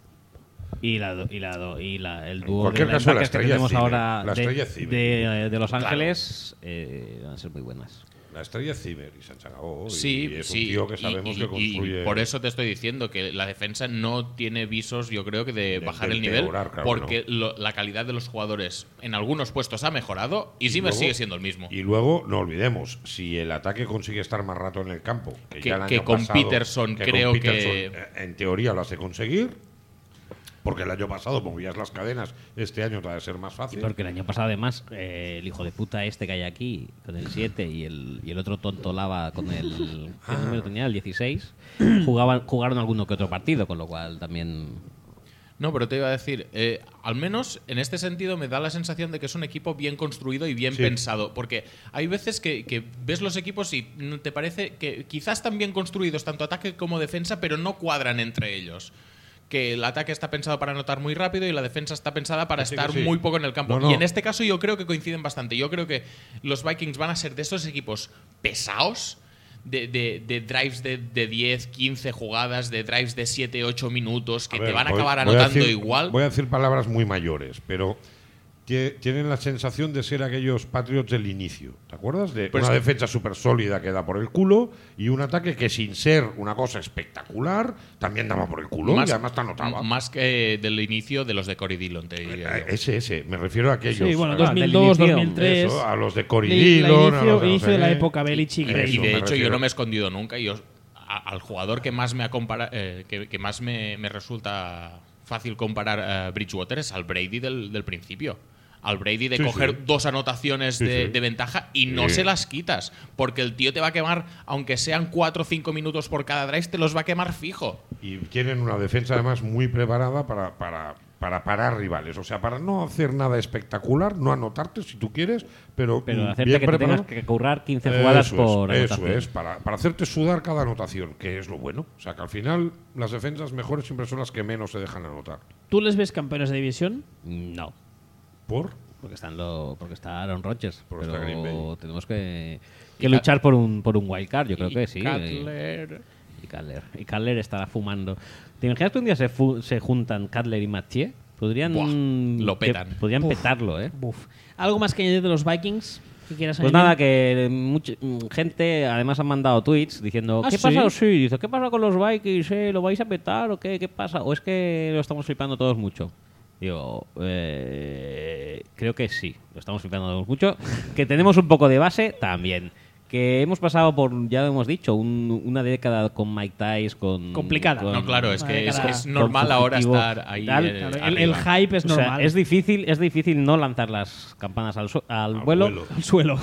Y, la, do- y, la, do- y la, el dúo de cualquier caso, la linebackers que estrella tenemos es Zimmer. ahora La de, estrella es Zimmer. de- de Los Claro. Ángeles eh, van a ser muy buenas. La estrella es Zimmer y se han sacado. Sí, y es sí. un tío que y- sabemos y- que y construye. por eso te estoy diciendo que la defensa no tiene visos, yo creo que de, De- bajar de el nivel, empeorar, claro porque lo- la calidad de los jugadores en algunos puestos ha mejorado y Zimmer luego- sigue siendo el mismo. Y luego, no olvidemos, si el ataque consigue estar más rato en el campo, que, Que- ya el que año con pasado- Peterson que creo con que- Peterson, eh, en teoría lo hace conseguir. porque el año pasado movías las cadenas, este año te va a ser más Y fácil. porque el año pasado, además, eh, el hijo de puta este que hay aquí, con el siete, y el, y el otro tonto lava con el. ¿Qué número tenía? El dieciséis. Jugaban, jugaron alguno que otro partido, con lo cual también. No, pero te iba a decir, eh, al menos en este sentido me da la sensación de que es un equipo bien construido y bien Sí. pensado. Porque hay veces que, que ves los equipos y te parece que quizás están bien construidos, tanto ataque como defensa, pero no cuadran entre ellos. Que el ataque está pensado para anotar muy rápido y la defensa está pensada para Que sí, estar que sí. muy poco en el campo. No, no. Y en este caso yo creo que coinciden bastante. Yo creo que los Vikings van a ser de esos equipos pesados, de, de, de drives de, de diez, quince jugadas, de drives de siete, ocho minutos, que A te ver, van a voy- acabar voy a anotando decir- igual. Voy a decir palabras muy mayores, pero tie- tienen la sensación de ser aquellos Patriots del inicio. ¿Te acuerdas? De Pues una es- defensa súper sólida que da por el culo y un ataque que, sin ser una cosa espectacular, también daba por el culo y además te anotaba. Más que del inicio de los de Cory Dillon, te diría Eh, yo. Ese, ese. Me refiero a aquellos. Sí, bueno, a- dos dos mil del dos, inicio, dos mil tres. eso, a los de Cory La Dillon. a inicio, los de no inicio sé de la qué. época Belichick. Y, Brady. y de me hecho yo refiero. no me he escondido nunca y os- a- al jugador que más me ha compara- eh, que, que más me, me resulta fácil comparar a Bridgewater es al Brady del, del principio. Al Brady de Sí, coger sí. dos anotaciones Sí, de, sí. de ventaja y no Sí. se las quitas. Porque el tío te va a quemar, aunque sean cuatro o cinco minutos por cada drive, te los va a quemar fijo. Y tienen una defensa además muy preparada para, para, para parar rivales. O sea, para no hacer nada espectacular, no anotarte si tú quieres, pero, Pero mm, hacerte bien que te tengas preparado. que currar quince jugadas Eso por es, eso anotación. es, para, para hacerte sudar cada anotación, que es lo bueno. O sea, que al final las defensas mejores siempre son las que menos se dejan anotar. ¿Tú les ves campeones de división? No. ¿Por? Porque están lo, porque está Aaron Rodgers. Porque pero está Green Bay. tenemos que, Y que Ca- luchar por un por un wild card, yo creo Y que sí. Cutler. Y Cutler. Y Cutler estará fumando. ¿Te imaginas que un día se, fu- se juntan Cutler y Mathieu? Podrían Buah, lo que- petan. podrían Uf. petarlo, ¿eh? Buf. ¿Algo más que añadir de los Vikings? ¿Que quieras Pues añadir? nada, que mucha gente además han mandado tweets diciendo ¿Ah, ¿qué sí? pasa? Sí, dice, ¿qué pasa con los Vikings? Eh? ¿Lo vais a petar o qué? ¿Qué pasa? ¿O es que lo estamos flipando todos mucho? Digo, eh, creo que sí, lo estamos flipando todos mucho. Que tenemos un poco de base también. Que hemos pasado por, ya lo hemos dicho, un- una década con Mike Tice, con... Complicada. con- No, claro, es Vale, que es, cara. es normal con ahora fugitivo, estar ahí. tal. eh, Claro, el, el arriba. hype es O sea, normal. es difícil, es difícil no lanzar las campanas al, su- al Al vuelo, vuelo. El suelo.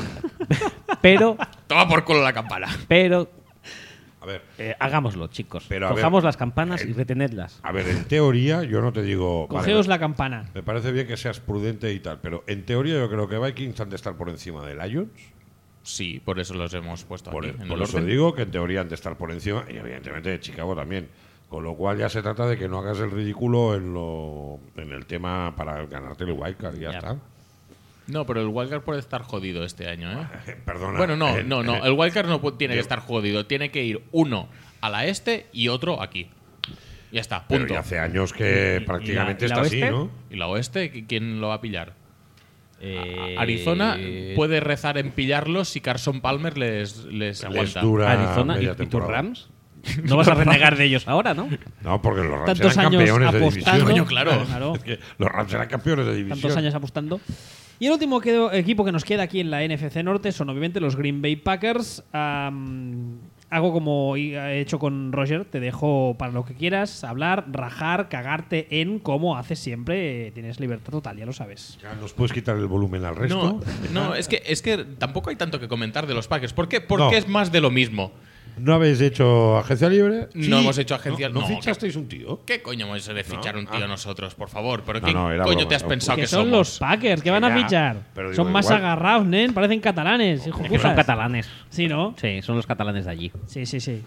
pero, Toma por culo la campana. pero A ver, eh, hagámoslo, chicos. Pero, a Cojamos ver, las campanas y retenedlas. a ver, en teoría yo no te digo... vale, Cogeos me- la campana. Me parece bien que seas prudente y tal, pero en teoría yo creo que Vikings han de estar por encima de Lions. Sí, por eso los hemos puesto Por, aquí. en por el eso orden. digo que en teoría han de estar por encima y evidentemente de Chicago también. Con lo cual ya se trata de que no hagas el ridículo en, lo, en el tema para ganarte el wildcard y ya, Ya. está. No, pero el wildcard puede estar jodido este año, ¿eh? Eh, Perdona. Bueno, no, eh, no, no. eh, El wildcard no pu- tiene que yo- estar jodido. Tiene que ir uno a la este y otro aquí. Ya está, pero punto. ya hace años que ¿Y- y prácticamente la- y la está así, oeste? ¿no? ¿Y la oeste? ¿qui- ¿Quién lo va a pillar? Eh, Arizona puede rezar en pillarlos si Carson Palmer les, les Les aguanta. dura Arizona y, media y tus temporada. Rams. No vas a renegar de ellos ahora, ¿no? No, porque los Rams Tantos eran años campeones de apostando. división. Coño, claro. Claro. Es que los Rams eran campeones de división. Tantos años apostando. Y el último que- equipo que nos queda aquí en la N F C Norte son obviamente los Green Bay Packers. Am, hago como he hecho con Roger, te dejo para lo que quieras, hablar, rajar, cagarte en como haces siempre. eh, Tienes libertad total, ya lo sabes. Ya nos puedes quitar el volumen al resto. No, no es, que, es que tampoco hay tanto que comentar de los Packers. ¿Por qué? Porque No. es más de lo mismo. ¿No habéis hecho agencia libre? No hemos hecho agencia- ¿No, no no, fichasteis un tío? ¿Qué coño hemos de fichar No. un tío Ah. nosotros, por favor? ¿Pero No, qué no, era coño broma, te has era pensado Que que son somos? los Packers, que van a Ya, fichar. pero Son digo, más igual- agarrados, nen. Parecen catalanes, hijo Es que son putas. catalanes. Sí, ¿no? Sí, son los catalanes de allí. Sí, sí, sí.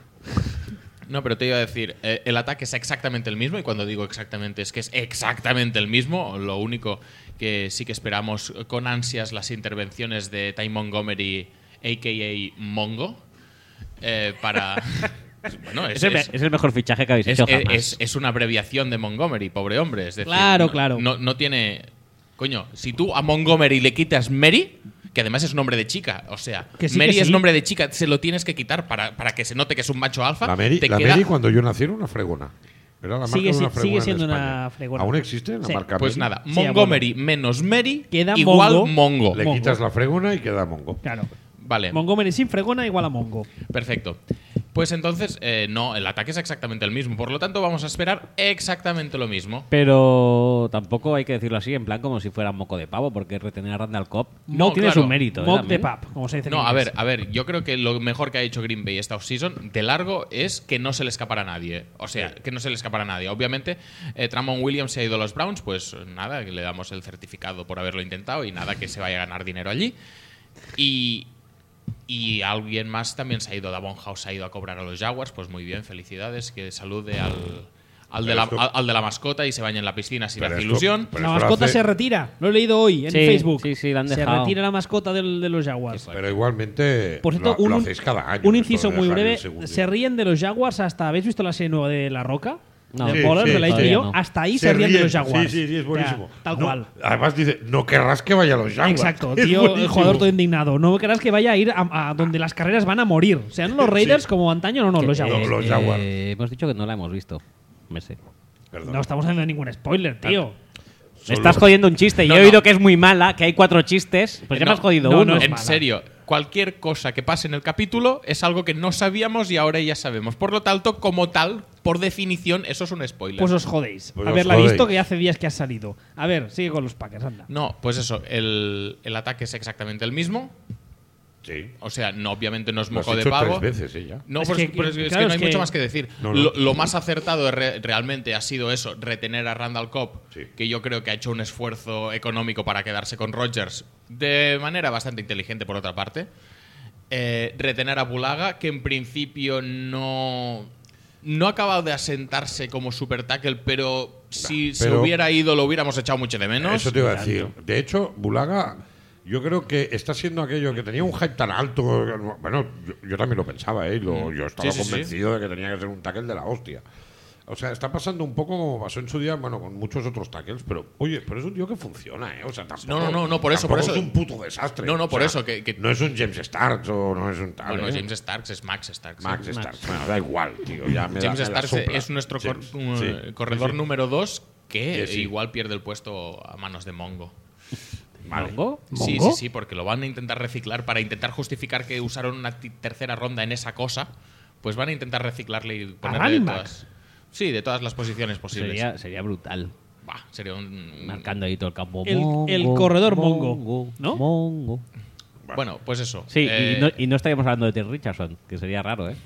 No, pero te iba a decir, eh, el ataque es exactamente el mismo y cuando digo exactamente es que es exactamente el mismo. Lo único que sí que esperamos con ansias las intervenciones de Ty Montgomery, a k a. Mongo, eh, para... Bueno, es, Es, el, es- es el mejor fichaje que habéis es- hecho es- jamás. es- es una abreviación de Montgomery, pobre hombre. Es decir, Claro, no- claro. No, no tiene... Coño, si tú a Montgomery le quitas Mary, que además es nombre de chica, o sea, Que sí, Mary que es sí. nombre de chica, se lo tienes que quitar para, para que se note que es un macho alfa. La Mary, te la queda- Mary cuando yo nací era una fregona. Era la marca Sigue de una si- fregona sigue en siendo una España. fregona. ¿Aún existe la Sí. marca Pues Mary? nada, Sí, Montgomery menos Mary Queda igual Mongo. Mongo. Le Mongo. quitas la fregona y queda Mongo. Claro. Vale, Montgomery sin fregona igual a Mongo. perfecto. Pues entonces, eh, no, el ataque es exactamente el mismo. Por lo tanto, vamos a esperar exactamente lo mismo. Pero tampoco hay que decirlo así, en plan como si fuera moco de pavo, porque retener a Randall Cobb no, No, tiene claro. su mérito. ¿eh? Mock de También. pap, como se dice en No, a inglés. ver, a ver, yo creo que lo mejor que ha hecho Green Bay esta offseason, de largo, es que no se le escapara a nadie. O sea, que no se le escapara a nadie. Obviamente, eh, Tramon Williams se ha ido a los Browns, pues nada, que le damos el certificado por haberlo intentado y nada, que se vaya a ganar dinero allí. Y... Y alguien más también se ha ido, Davon House se ha ido a cobrar a los Jaguars, pues muy bien, felicidades, que salude al, al, de, la, esto- al, al de la mascota y se bañe en la piscina sin Pero hacer esto- ilusión. pero La esto lo mascota hace- se retira. Lo he leído hoy en Sí, Facebook. sí, sí, la han se dejado. retira la mascota del- de los Jaguars. Pero igualmente Por cierto, lo, un, lo hacéis cada año. un esto de inciso muy dejar el breve. segundo. Se ríen de los Jaguars hasta. ¿Habéis visto la serie nueva de La Roca? No. de Sí, Pollard, sí, de la todavía H B O. no. Hasta ahí se, ríen de los Jaguars. Sí, sí, sí, es buenísimo. O sea, tal No, cual. Además dice, no querrás que vaya a los Jaguars. Exacto, Es tío, el buenísimo. jugador todo indignado. No querrás que vaya a ir a, a donde las carreras van a morir. Sean los Raiders Sí. como antaño, no, no, Que, los eh, Jaguars. los eh, Jaguars. hemos dicho que no la hemos visto. Me sé. Perdón. No estamos haciendo ningún spoiler, tío. Me Solo- estás jodiendo un chiste. No, Yo he no. oído que es muy mala, que hay cuatro chistes. Pues ya No, me has jodido no, uno. no es En mala. serio, cualquier cosa que pase en el capítulo es algo que no sabíamos y ahora ya sabemos. Por lo tanto, como tal, por definición, eso es un spoiler. Pues os jodéis. Pues os Haberla jodéis. visto que hace días que ha salido. A ver, sigue con los Packers, anda. No, pues eso, el, el ataque es exactamente el mismo. Sí. O sea, no, obviamente no es Lo has moco de hecho pavo. tres veces, ¿eh? Ya. No, Es pues, que- pues es que claro, no hay es que- mucho más que decir. No, no. Lo, lo más acertado re- realmente ha sido eso, retener a Randall Cobb, Sí. que yo creo que ha hecho un esfuerzo económico para quedarse con Rodgers de manera bastante inteligente, por otra parte. Eh, retener a Bulaga, que en principio no, no ha acabado de asentarse como super tackle, pero si se pero- hubiera ido lo hubiéramos echado mucho de menos. Eso te iba a decir. De hecho, Bulaga, yo creo que está siendo aquello que tenía un hype tan alto. Bueno, yo, yo también lo pensaba, ¿eh? Lo- yo estaba Sí, sí, sí. convencido de que tenía que ser un tackle de la hostia. O sea, está pasando un poco como pasó en su día, bueno, con muchos otros tackles, pero oye, pero es un tío que funciona, ¿eh? O sea, tampoco, No, no, no, no, por eso, por tampoco eso. es un puto desastre. No, no, O por sea, eso, que- que- no es un James Starks o no es un tal. Bueno, ¿eh? James Starks es Max Starks. Max ¿eh? Starks. Bueno, da igual, tío. Ya me da- James me la Starks sopla. es nuestro cor- James, un, sí. eh, corredor Sí, sí. número dos que Que sí. igual pierde el puesto a manos de Mongo. Vale. ¿Mongo? Sí, ¿Mongo? sí, sí, porque lo van a intentar reciclar para intentar justificar que usaron una ti- tercera ronda en esa cosa. Pues van a intentar reciclarle y ponerle de running back? todas. Sí, de todas las posiciones posibles. Sería, sería brutal. Bah, sería un. Marcando ahí todo el campo. El- Mongo, el corredor Mongo, ¿no? Mongo. Bueno, pues eso. Sí, Eh, y, no, y no estaríamos hablando de Terry Richardson, que sería raro, ¿eh?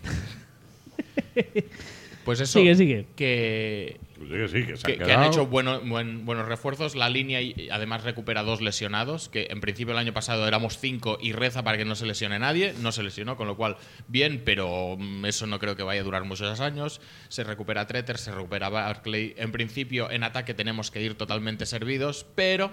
Pues eso. Sigue, sigue. Que Pues sí, que sí, que se que, han que quedado. han hecho bueno- buen- buenos refuerzos. La línea y además recupera dos lesionados, que en principio el año pasado éramos cinco y reza para que no se lesione nadie. No se lesionó, con lo cual bien, pero mm, eso no creo que vaya a durar muchos años. Se recupera Treter, se recupera Barkley. En principio en ataque tenemos que ir totalmente servidos, pero...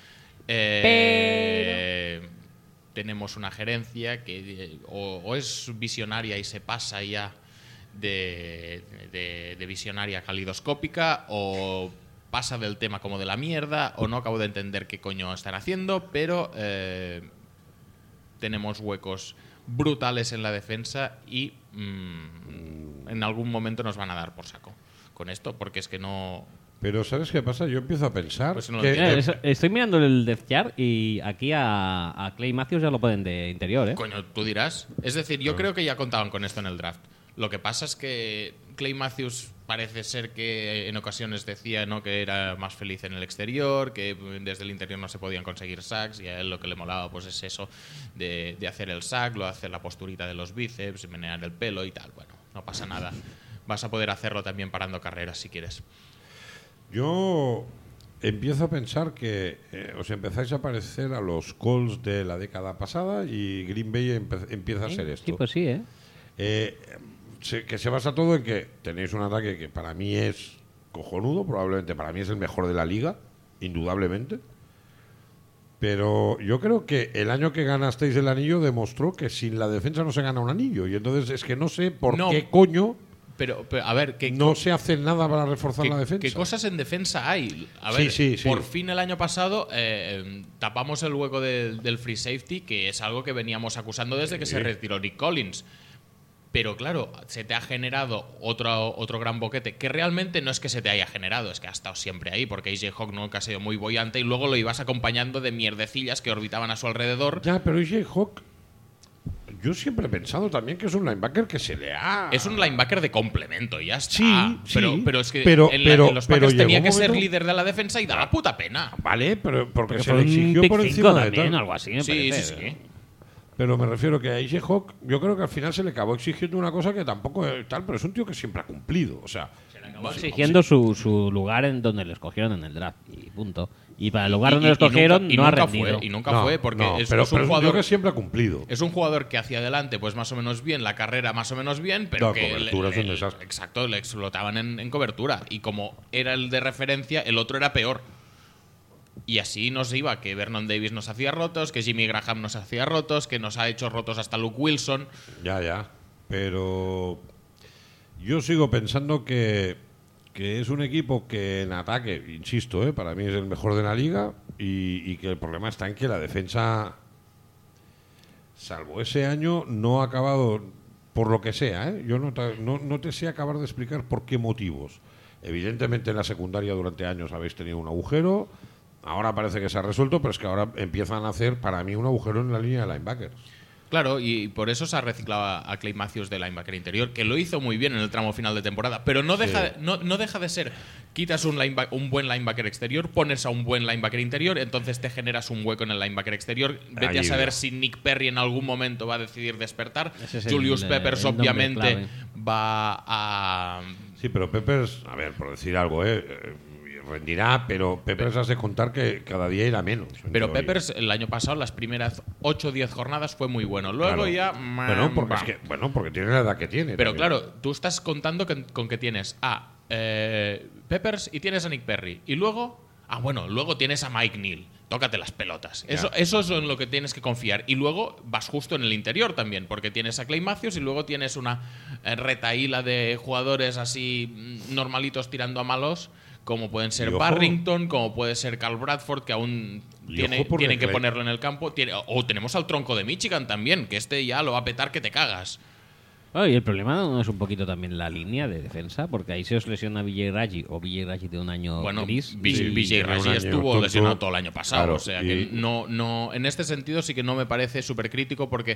eh, tenemos una gerencia que eh, o, o es visionaria y se pasa ya de, de- de visionaria calidoscópica, o pasa del tema como de la mierda, o no acabo de entender qué coño están haciendo, pero eh, tenemos huecos brutales en la defensa y mm, en algún momento nos van a dar por saco con esto, porque es que no... Pero ¿sabes qué pasa? Yo empiezo a pensar Pues no lo que entiendo. Eh, eh, eso- estoy mirando el Death Chart y aquí a, a Clay Matthews ya lo ponen de interior, ¿eh? Coño, tú dirás. Es decir, yo creo que ya contaban con esto en el draft. Lo que pasa es que Clay Matthews parece ser que en ocasiones decía, ¿no?, que era más feliz en el exterior, que desde el interior no se podían conseguir sacks, y a él lo que le molaba pues es eso de, de hacer el sack, lo de hacer la posturita de los bíceps, menear el pelo y tal. Bueno, no pasa nada. Vas a poder hacerlo también parando carreras si quieres. yo empiezo a pensar que eh, os empezáis a parecer a los Colts de la década pasada y Green Bay empe- empieza a ser esto. Sí, pues sí, ¿eh? Eh, se- que se basa todo en que tenéis un ataque que para mí es cojonudo, probablemente para mí es el mejor de la liga, indudablemente. Pero yo creo que el año que ganasteis el anillo demostró que sin la defensa no se gana un anillo. Y entonces es que no sé por No. qué coño Pero, pero a ver, ¿qué, no se hace nada para reforzar ¿Qué, la defensa. qué cosas en defensa hay? A Sí, ver, sí, sí. por fin el año pasado eh, tapamos el hueco del, del free safety, que es algo que veníamos acusando desde que Sí. se retiró Nick Collins. Pero claro, se te ha generado otro, otro gran boquete, que realmente no es que se te haya generado, es que ha estado siempre ahí, porque A J Hawk nunca ha sido muy boyante y luego lo ibas acompañando de mierdecillas que orbitaban a su alrededor. Ya, pero J. Hawk, yo siempre he pensado también que es un linebacker que se le ha... Es un linebacker de complemento, ya está. Sí, pero, sí, pero es que pero- en, la- pero- en los pero Packers tenía llegó que un ser momento- líder de la defensa y daba puta pena. Vale, pero porque, Porque se fue le un exigió pick por cinco encima de también, tal. algo así, me Sí, parece. sí, sí. Pero me refiero que a A J Hawk, yo creo que al final se le acabó exigiendo una cosa que tampoco es tal, pero es un tío que siempre ha cumplido. O sea, Exigiendo su, su lugar en donde lo escogieron en el draft. Y punto. Y para el lugar Y- donde y- lo y nunca- escogieron y no ha nunca rendido. Fue, y nunca no, fue, porque no, es, pero, es un pero jugador yo que siempre ha cumplido. Es un jugador que hacia adelante, pues más o menos bien, la carrera más o menos bien, pero No, que cobertura le- es un le- desastre. Exacto, le explotaban en, en cobertura. Y como era el de referencia, el otro era peor. Y así nos iba, que Vernon Davis nos hacía rotos, que Jimmy Graham nos hacía rotos, que nos ha hecho rotos hasta Luke Wilson. Ya, ya. Pero yo sigo pensando que, que es un equipo que en ataque, insisto, ¿eh? para mí es el mejor de la liga y, y que el problema está en que la defensa, salvo ese año, no ha acabado, por lo que sea, ¿eh? yo no te, no, no te sé acabar de explicar por qué motivos. Evidentemente en la secundaria durante años habéis tenido un agujero, ahora parece que se ha resuelto, pero es que ahora empiezan a hacer para mí un agujero en la línea de linebackers. Claro, y por eso se ha reciclado a a Clay Matthews de linebacker interior, que lo hizo muy bien en el tramo final de temporada, pero no deja, Sí. de, no, no deja de ser, quitas un, lineback- un buen linebacker exterior, pones a un buen linebacker interior, entonces te generas un hueco en el linebacker exterior, vete Ahí a saber va. si Nick Perry en algún momento va a decidir despertar, Ese es el- Julius el- Peppers el nombre obviamente clave. va a... Sí, pero Peppers, a ver, por decir algo, ¿eh? eh, rendirá, pero Peppers has de contar que cada día irá menos. en Pero teoría. Peppers el año pasado, las primeras ocho o diez jornadas fue muy bueno, luego Claro. ya... Bueno porque, va. es que, bueno, porque tiene la edad que tiene. Pero también. claro, tú estás contando con, con que tienes a eh, Peppers y tienes a Nick Perry. Y luego, ah, bueno, luego tienes a Mike Neal. Tócate las pelotas. Ya. Eso, eso es en lo que tienes que confiar. Y luego vas justo en el interior también, porque tienes a Clay Matthews y luego tienes una eh, retaíla de jugadores así mm, normalitos tirando a malos, como pueden ser Y ojo- Barrington, como puede ser Carl Bradford, que aún Y tiene, ojo porque tienen que Clay- ponerlo en el campo. Tiene- o tenemos al tronco de Michigan también, que este ya lo va a petar que te cagas. Bueno, y el problema no es un poquito también la línea de defensa, porque ahí se os lesiona Vijay Raji, o Vijay Raji de un año Bueno, gris. B J y- B J un Raji año estuvo tonto. lesionado todo el año pasado. Claro, o sea y- que no, no, en este sentido sí que no me parece súper crítico porque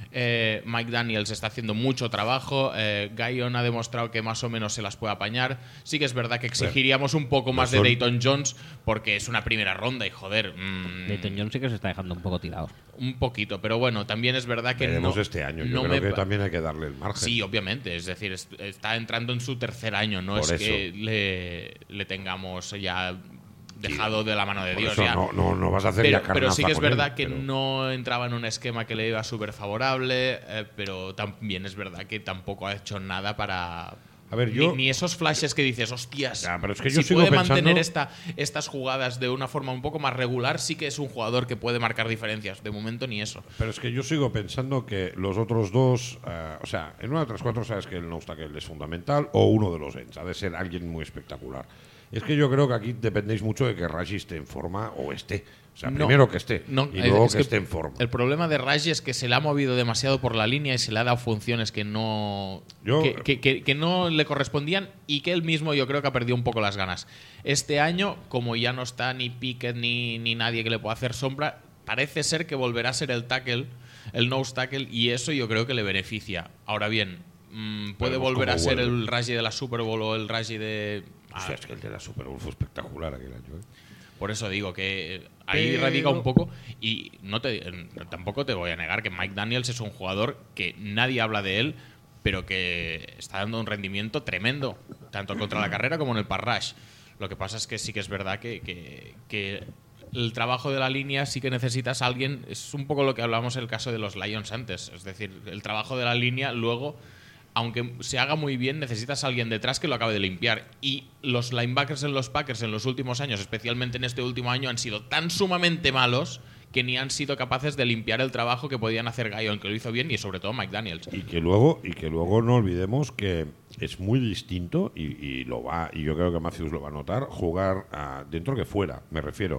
eh, Mike Daniels está haciendo mucho trabajo. Eh, Guyon ha demostrado que más o menos se las puede apañar. Sí que es verdad que exigiríamos un poco más de son- Dayton Jones porque es una primera ronda y joder. mm, Dayton Jones sí que se está dejando un poco tirado. un poquito, pero bueno, también es verdad que Veremos no. este año. Yo no creo me que pa- también hay que darle el margen. Sí, obviamente. Es decir, es- está entrando en su tercer año. No Por es eso. que le, le tengamos ya dejado de la mano de Por Dios. eso ya. no, no, no vas a hacer Pero, ya carnaza pero sí que es con él, verdad que pero- no entraba en un esquema que le iba súper favorable, eh, pero también es verdad que tampoco ha hecho nada para... A ver, ni- yo- ni, esos flashes que dices, hostias, Ya, pero es que yo si sigo puede pensando- mantener esta, estas jugadas de una forma un poco más regular, sí que es un jugador que puede marcar diferencias. De momento ni eso. Pero es que yo sigo pensando que los otros dos, eh, o sea, en una de las cuatro sabes que el nose tackle es fundamental o uno de los ends, ha de ser alguien muy espectacular. Es que yo creo que aquí dependéis mucho de que Raji esté en forma o esté. O sea, No. primero que esté No, y es- luego es que, esté en forma. El problema de Raji es que se le ha movido demasiado por la línea y se le ha dado funciones que no Yo- que, que- que- que no le correspondían y que él mismo yo creo que ha perdido un poco las ganas. Este año, como ya no está ni Pickett ni, ni nadie que le pueda hacer sombra, parece ser que volverá a ser el tackle, el nose tackle, y eso yo creo que le beneficia. Ahora bien, mm, puede Veremos volver a cómo ser vuelve. el Raji de la Super Bowl o el Raji de... O sea, es que el de la Super Bowl fue espectacular aquel año. ¿eh? Por eso digo que eh, ahí Pero- radica un poco. Y no te, eh, tampoco te voy a negar que Mike Daniels es un jugador que nadie habla de él, pero que está dando un rendimiento tremendo, tanto contra la carrera como en el pass rush. Lo que pasa es que sí que es verdad que, que- que el trabajo de la línea sí que necesitas a alguien. Es un poco lo que hablábamos en el caso de los Lions antes. Es decir, el trabajo de la línea luego, aunque se haga muy bien, necesitas a alguien detrás que lo acabe de limpiar. Y los linebackers en los Packers en los últimos años, especialmente en este último año, han sido tan sumamente malos que ni han sido capaces de limpiar el trabajo que podían hacer Guyon, que lo hizo bien, y sobre todo Mike Daniels. Y que luego y que luego no olvidemos que es muy distinto y, y lo va y yo creo que Matthews lo va a notar jugar ah, dentro que fuera, me refiero.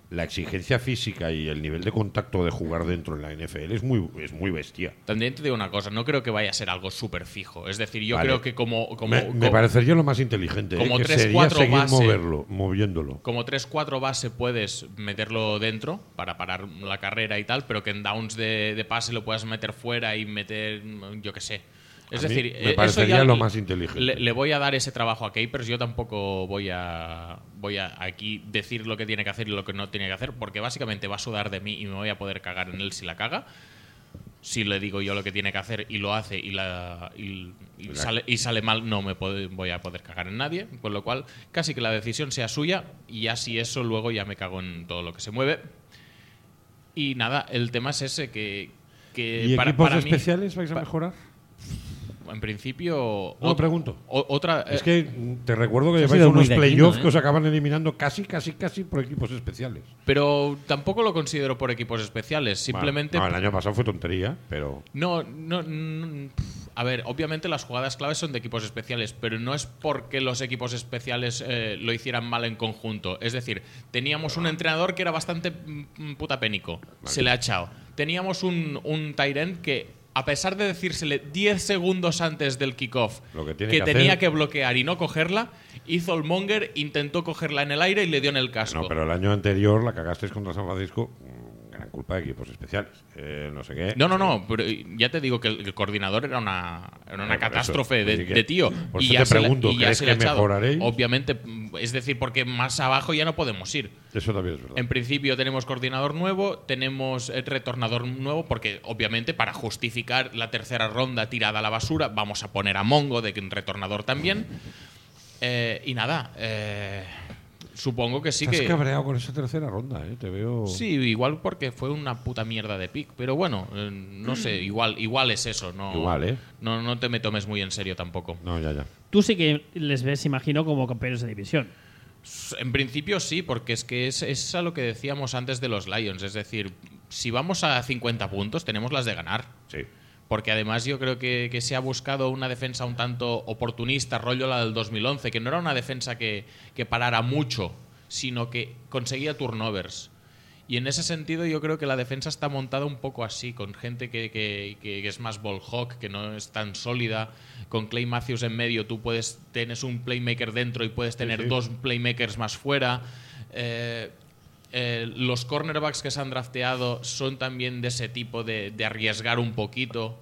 la exigencia física y el nivel de contacto de jugar dentro en la N F L es muy, es muy bestia. También te digo una cosa, no creo que vaya a ser algo súper fijo. Es decir, yo Vale. creo que como... como me, como, me parecería lo más inteligente, como ¿eh? que tres, sería cuatro seguir base. moverlo, moviéndolo. Como tres cuatro base puedes meterlo dentro para parar la carrera y tal, pero que en downs de, de pase lo puedas meter fuera y meter, yo qué sé. Es A mí decir, me eso parecería ya lo más inteligente. Le, le voy a dar ese trabajo a Capers. Yo tampoco voy a voy a aquí decir lo que tiene que hacer y lo que no tiene que hacer, porque básicamente va a sudar de mí y me voy a poder cagar en él si la caga. Si le digo yo lo que tiene que hacer y lo hace y, la, y, y, sale, y sale mal, no me puedo, voy a poder cagar en nadie. Con lo cual, casi que la decisión sea suya y ya si eso, luego ya me cago en todo lo que se mueve. Y nada, el tema es ese, que, que ¿Y para, equipos para mí, especiales vais a pa- mejorar? en principio... No, ot- pregunto. o- otra, Es eh, que te recuerdo que Eso ha lleváis sido muy unos de aquí, playoffs ¿no, eh? que os acaban eliminando casi, casi, casi por equipos especiales. pero tampoco lo considero por equipos especiales. Simplemente... Bueno, no, el año pasado fue tontería, pero... No, no, no, pf, a ver, obviamente las jugadas claves son de equipos especiales, pero no es porque los equipos especiales eh, lo hicieran mal en conjunto. Es decir, teníamos un entrenador que era bastante mm, putapénico, se le ha echado. Teníamos un, un tight end que, a pesar de decírsele diez segundos antes del kickoff Lo que tiene que que tenía hacer- que bloquear y no cogerla, hizo el monger, intentó cogerla en el aire y le dio en el casco. No, pero el año anterior la cagasteis contra San Francisco, mm, gran culpa de equipos especiales. Eh, no sé qué. No, no, no, pero ya te digo que el, el coordinador era una, era una Por eso, catástrofe pues de, sí que- de tío. por y eso ya te se le- pregunto, y ya ¿crees se le ha que echado. mejoraréis? Obviamente, es decir, porque más abajo ya no podemos ir. Eso también es verdad. En principio tenemos coordinador nuevo, tenemos eh, retornador nuevo, porque obviamente para justificar la tercera ronda tirada a la basura vamos a poner a Mongo de retornador también. Eh, y nada, eh, supongo que sí Estás que... cabreado con esa tercera ronda, ¿eh? Te veo... Sí, igual porque fue una puta mierda de pick. Pero bueno, eh, no sé, igual, igual es eso. No, Igual, ¿eh? No, no te me tomes muy en serio tampoco. No, ya, ya. Tú sí que les ves, imagino, como campeones de división. En principio sí, porque es que es, es a lo que decíamos antes de los Lions. Es decir, si vamos a cincuenta puntos, tenemos las de ganar. Sí. Porque además yo creo que, que se ha buscado una defensa un tanto oportunista, rollo la del dos mil once, que no era una defensa que, que parara mucho, sino que conseguía turnovers. Y en ese sentido yo creo que la defensa está montada un poco así, con gente que, que, que es más ball hawk, que no es tan sólida. Con Clay Matthews en medio tú puedes tienes un playmaker dentro y puedes tener sí. dos playmakers más fuera. Eh, eh, los cornerbacks que se han drafteado son también de ese tipo de, de arriesgar un poquito.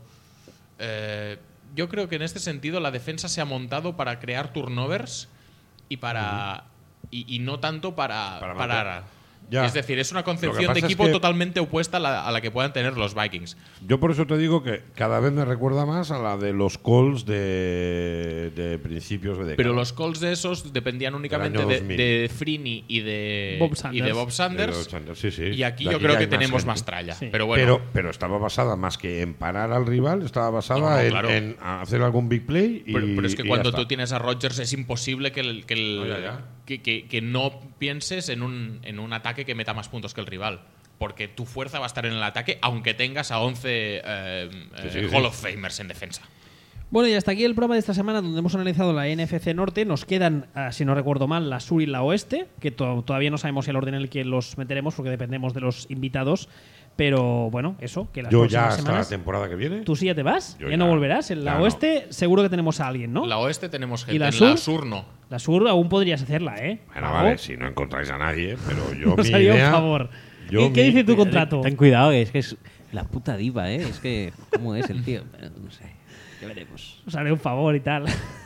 Eh, yo creo que en este sentido la defensa se ha montado para crear turnovers y para y, y no tanto para, Para parar. matar. Ya. Es decir, es una Lo que concepción pasa de es equipo que- totalmente opuesta a la, a la que puedan tener los Vikings. Yo por eso te digo que cada vez me recuerda más a la de los Colts de, de principios de década. Pero los calls de esos dependían únicamente año de, dos mil. de Freeney y de Bob y Sanders. de Bob De Sanders. los Sanders, sí, sí. Y aquí De yo creo ya que hay más tenemos gente. más tralla. Sí. Pero bueno, Pero, pero estaba basada más que en parar al rival, estaba basada No, no, en, claro. en hacer algún big play. Y, Pero, pero es que y cuando ya tú está. tienes a Rodgers es imposible que, el- que, el- No, ya, ya. Que, que- que no pienses en un, en un ataque que meta más puntos que el rival. Porque tu fuerza va a estar en el ataque, aunque tengas a once eh, Sí, eh, sí, sí. Hall of Famers en defensa. Bueno, y hasta aquí el programa de esta semana donde hemos analizado la N F C Norte. Nos quedan, ah, si no recuerdo mal, la Sur y la Oeste, que to- todavía no sabemos el orden en el que los meteremos porque dependemos de los invitados. Pero bueno, eso, que las Yo próximas ya hasta semanas... la temporada que viene. ¿Tú sí ya te vas? Yo ¿Ya, ya. no volverás? En la Ya no. Oeste seguro que tenemos a alguien, ¿no? La Oeste tenemos gente, la en Sur? la Sur no. La Sur aún podrías hacerla, ¿eh? Bueno, Ojo. vale, si no encontráis a nadie, pero yo Nos mi haría idea, un favor. yo ¿Qué, qué mi- dice tu contrato? Ten cuidado, que es que es la puta diva, ¿eh? Es que, ¿cómo es el tío? No sé, ya veremos. Os haré un favor y tal.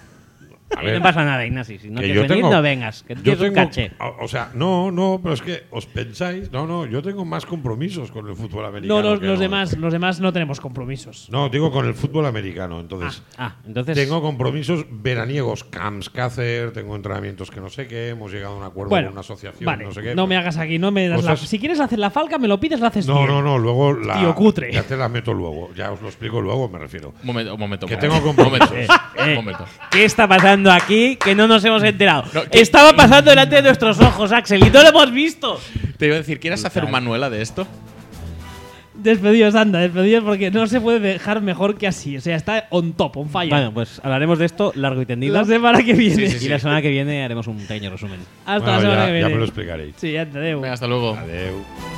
A No ver, pasa nada, Ignasi. Si no que quieres yo venir, tengo- no vengas. Que yo tienes un tengo- caché. o- O sea, no, no, pero es que os pensáis. No, no, yo tengo más compromisos con el fútbol americano. No, los, que los no. demás, los demás no tenemos compromisos. No, digo con el fútbol americano. Entonces, Ah, entonces. tengo compromisos veraniegos, camps que hacer, tengo entrenamientos que no sé qué, hemos llegado a un acuerdo Bueno, con una asociación, vale, no sé qué. no me hagas aquí, no me das la- Cosas- Si quieres hacer la falca, me lo pides, la haces No, bien. no, no, luego la. Tío cutre. Ya te la meto luego, ya os lo explico luego, me refiero. Un momento, un momento. Que un tengo momento, un momento, compromisos. un Eh, momento. ¿Qué está pasando aquí que no nos hemos enterado? No, ¿qué- Estaba pasando delante de nuestros ojos, Axel, y no lo hemos visto. Te iba a decir, ¿quieres hacer un Manuela de esto? Despedidos, anda, despedidos porque no se puede dejar mejor que así. O sea, está on top, on fire. Bueno, pues hablaremos de esto largo y tendido. La semana que viene. Sí, sí, sí. Y la semana que viene haremos un pequeño resumen. Hasta Bueno, la semana ya, que viene. ya me lo explicaréis. Sí, ya te debo. Venga, hasta luego. Adeu.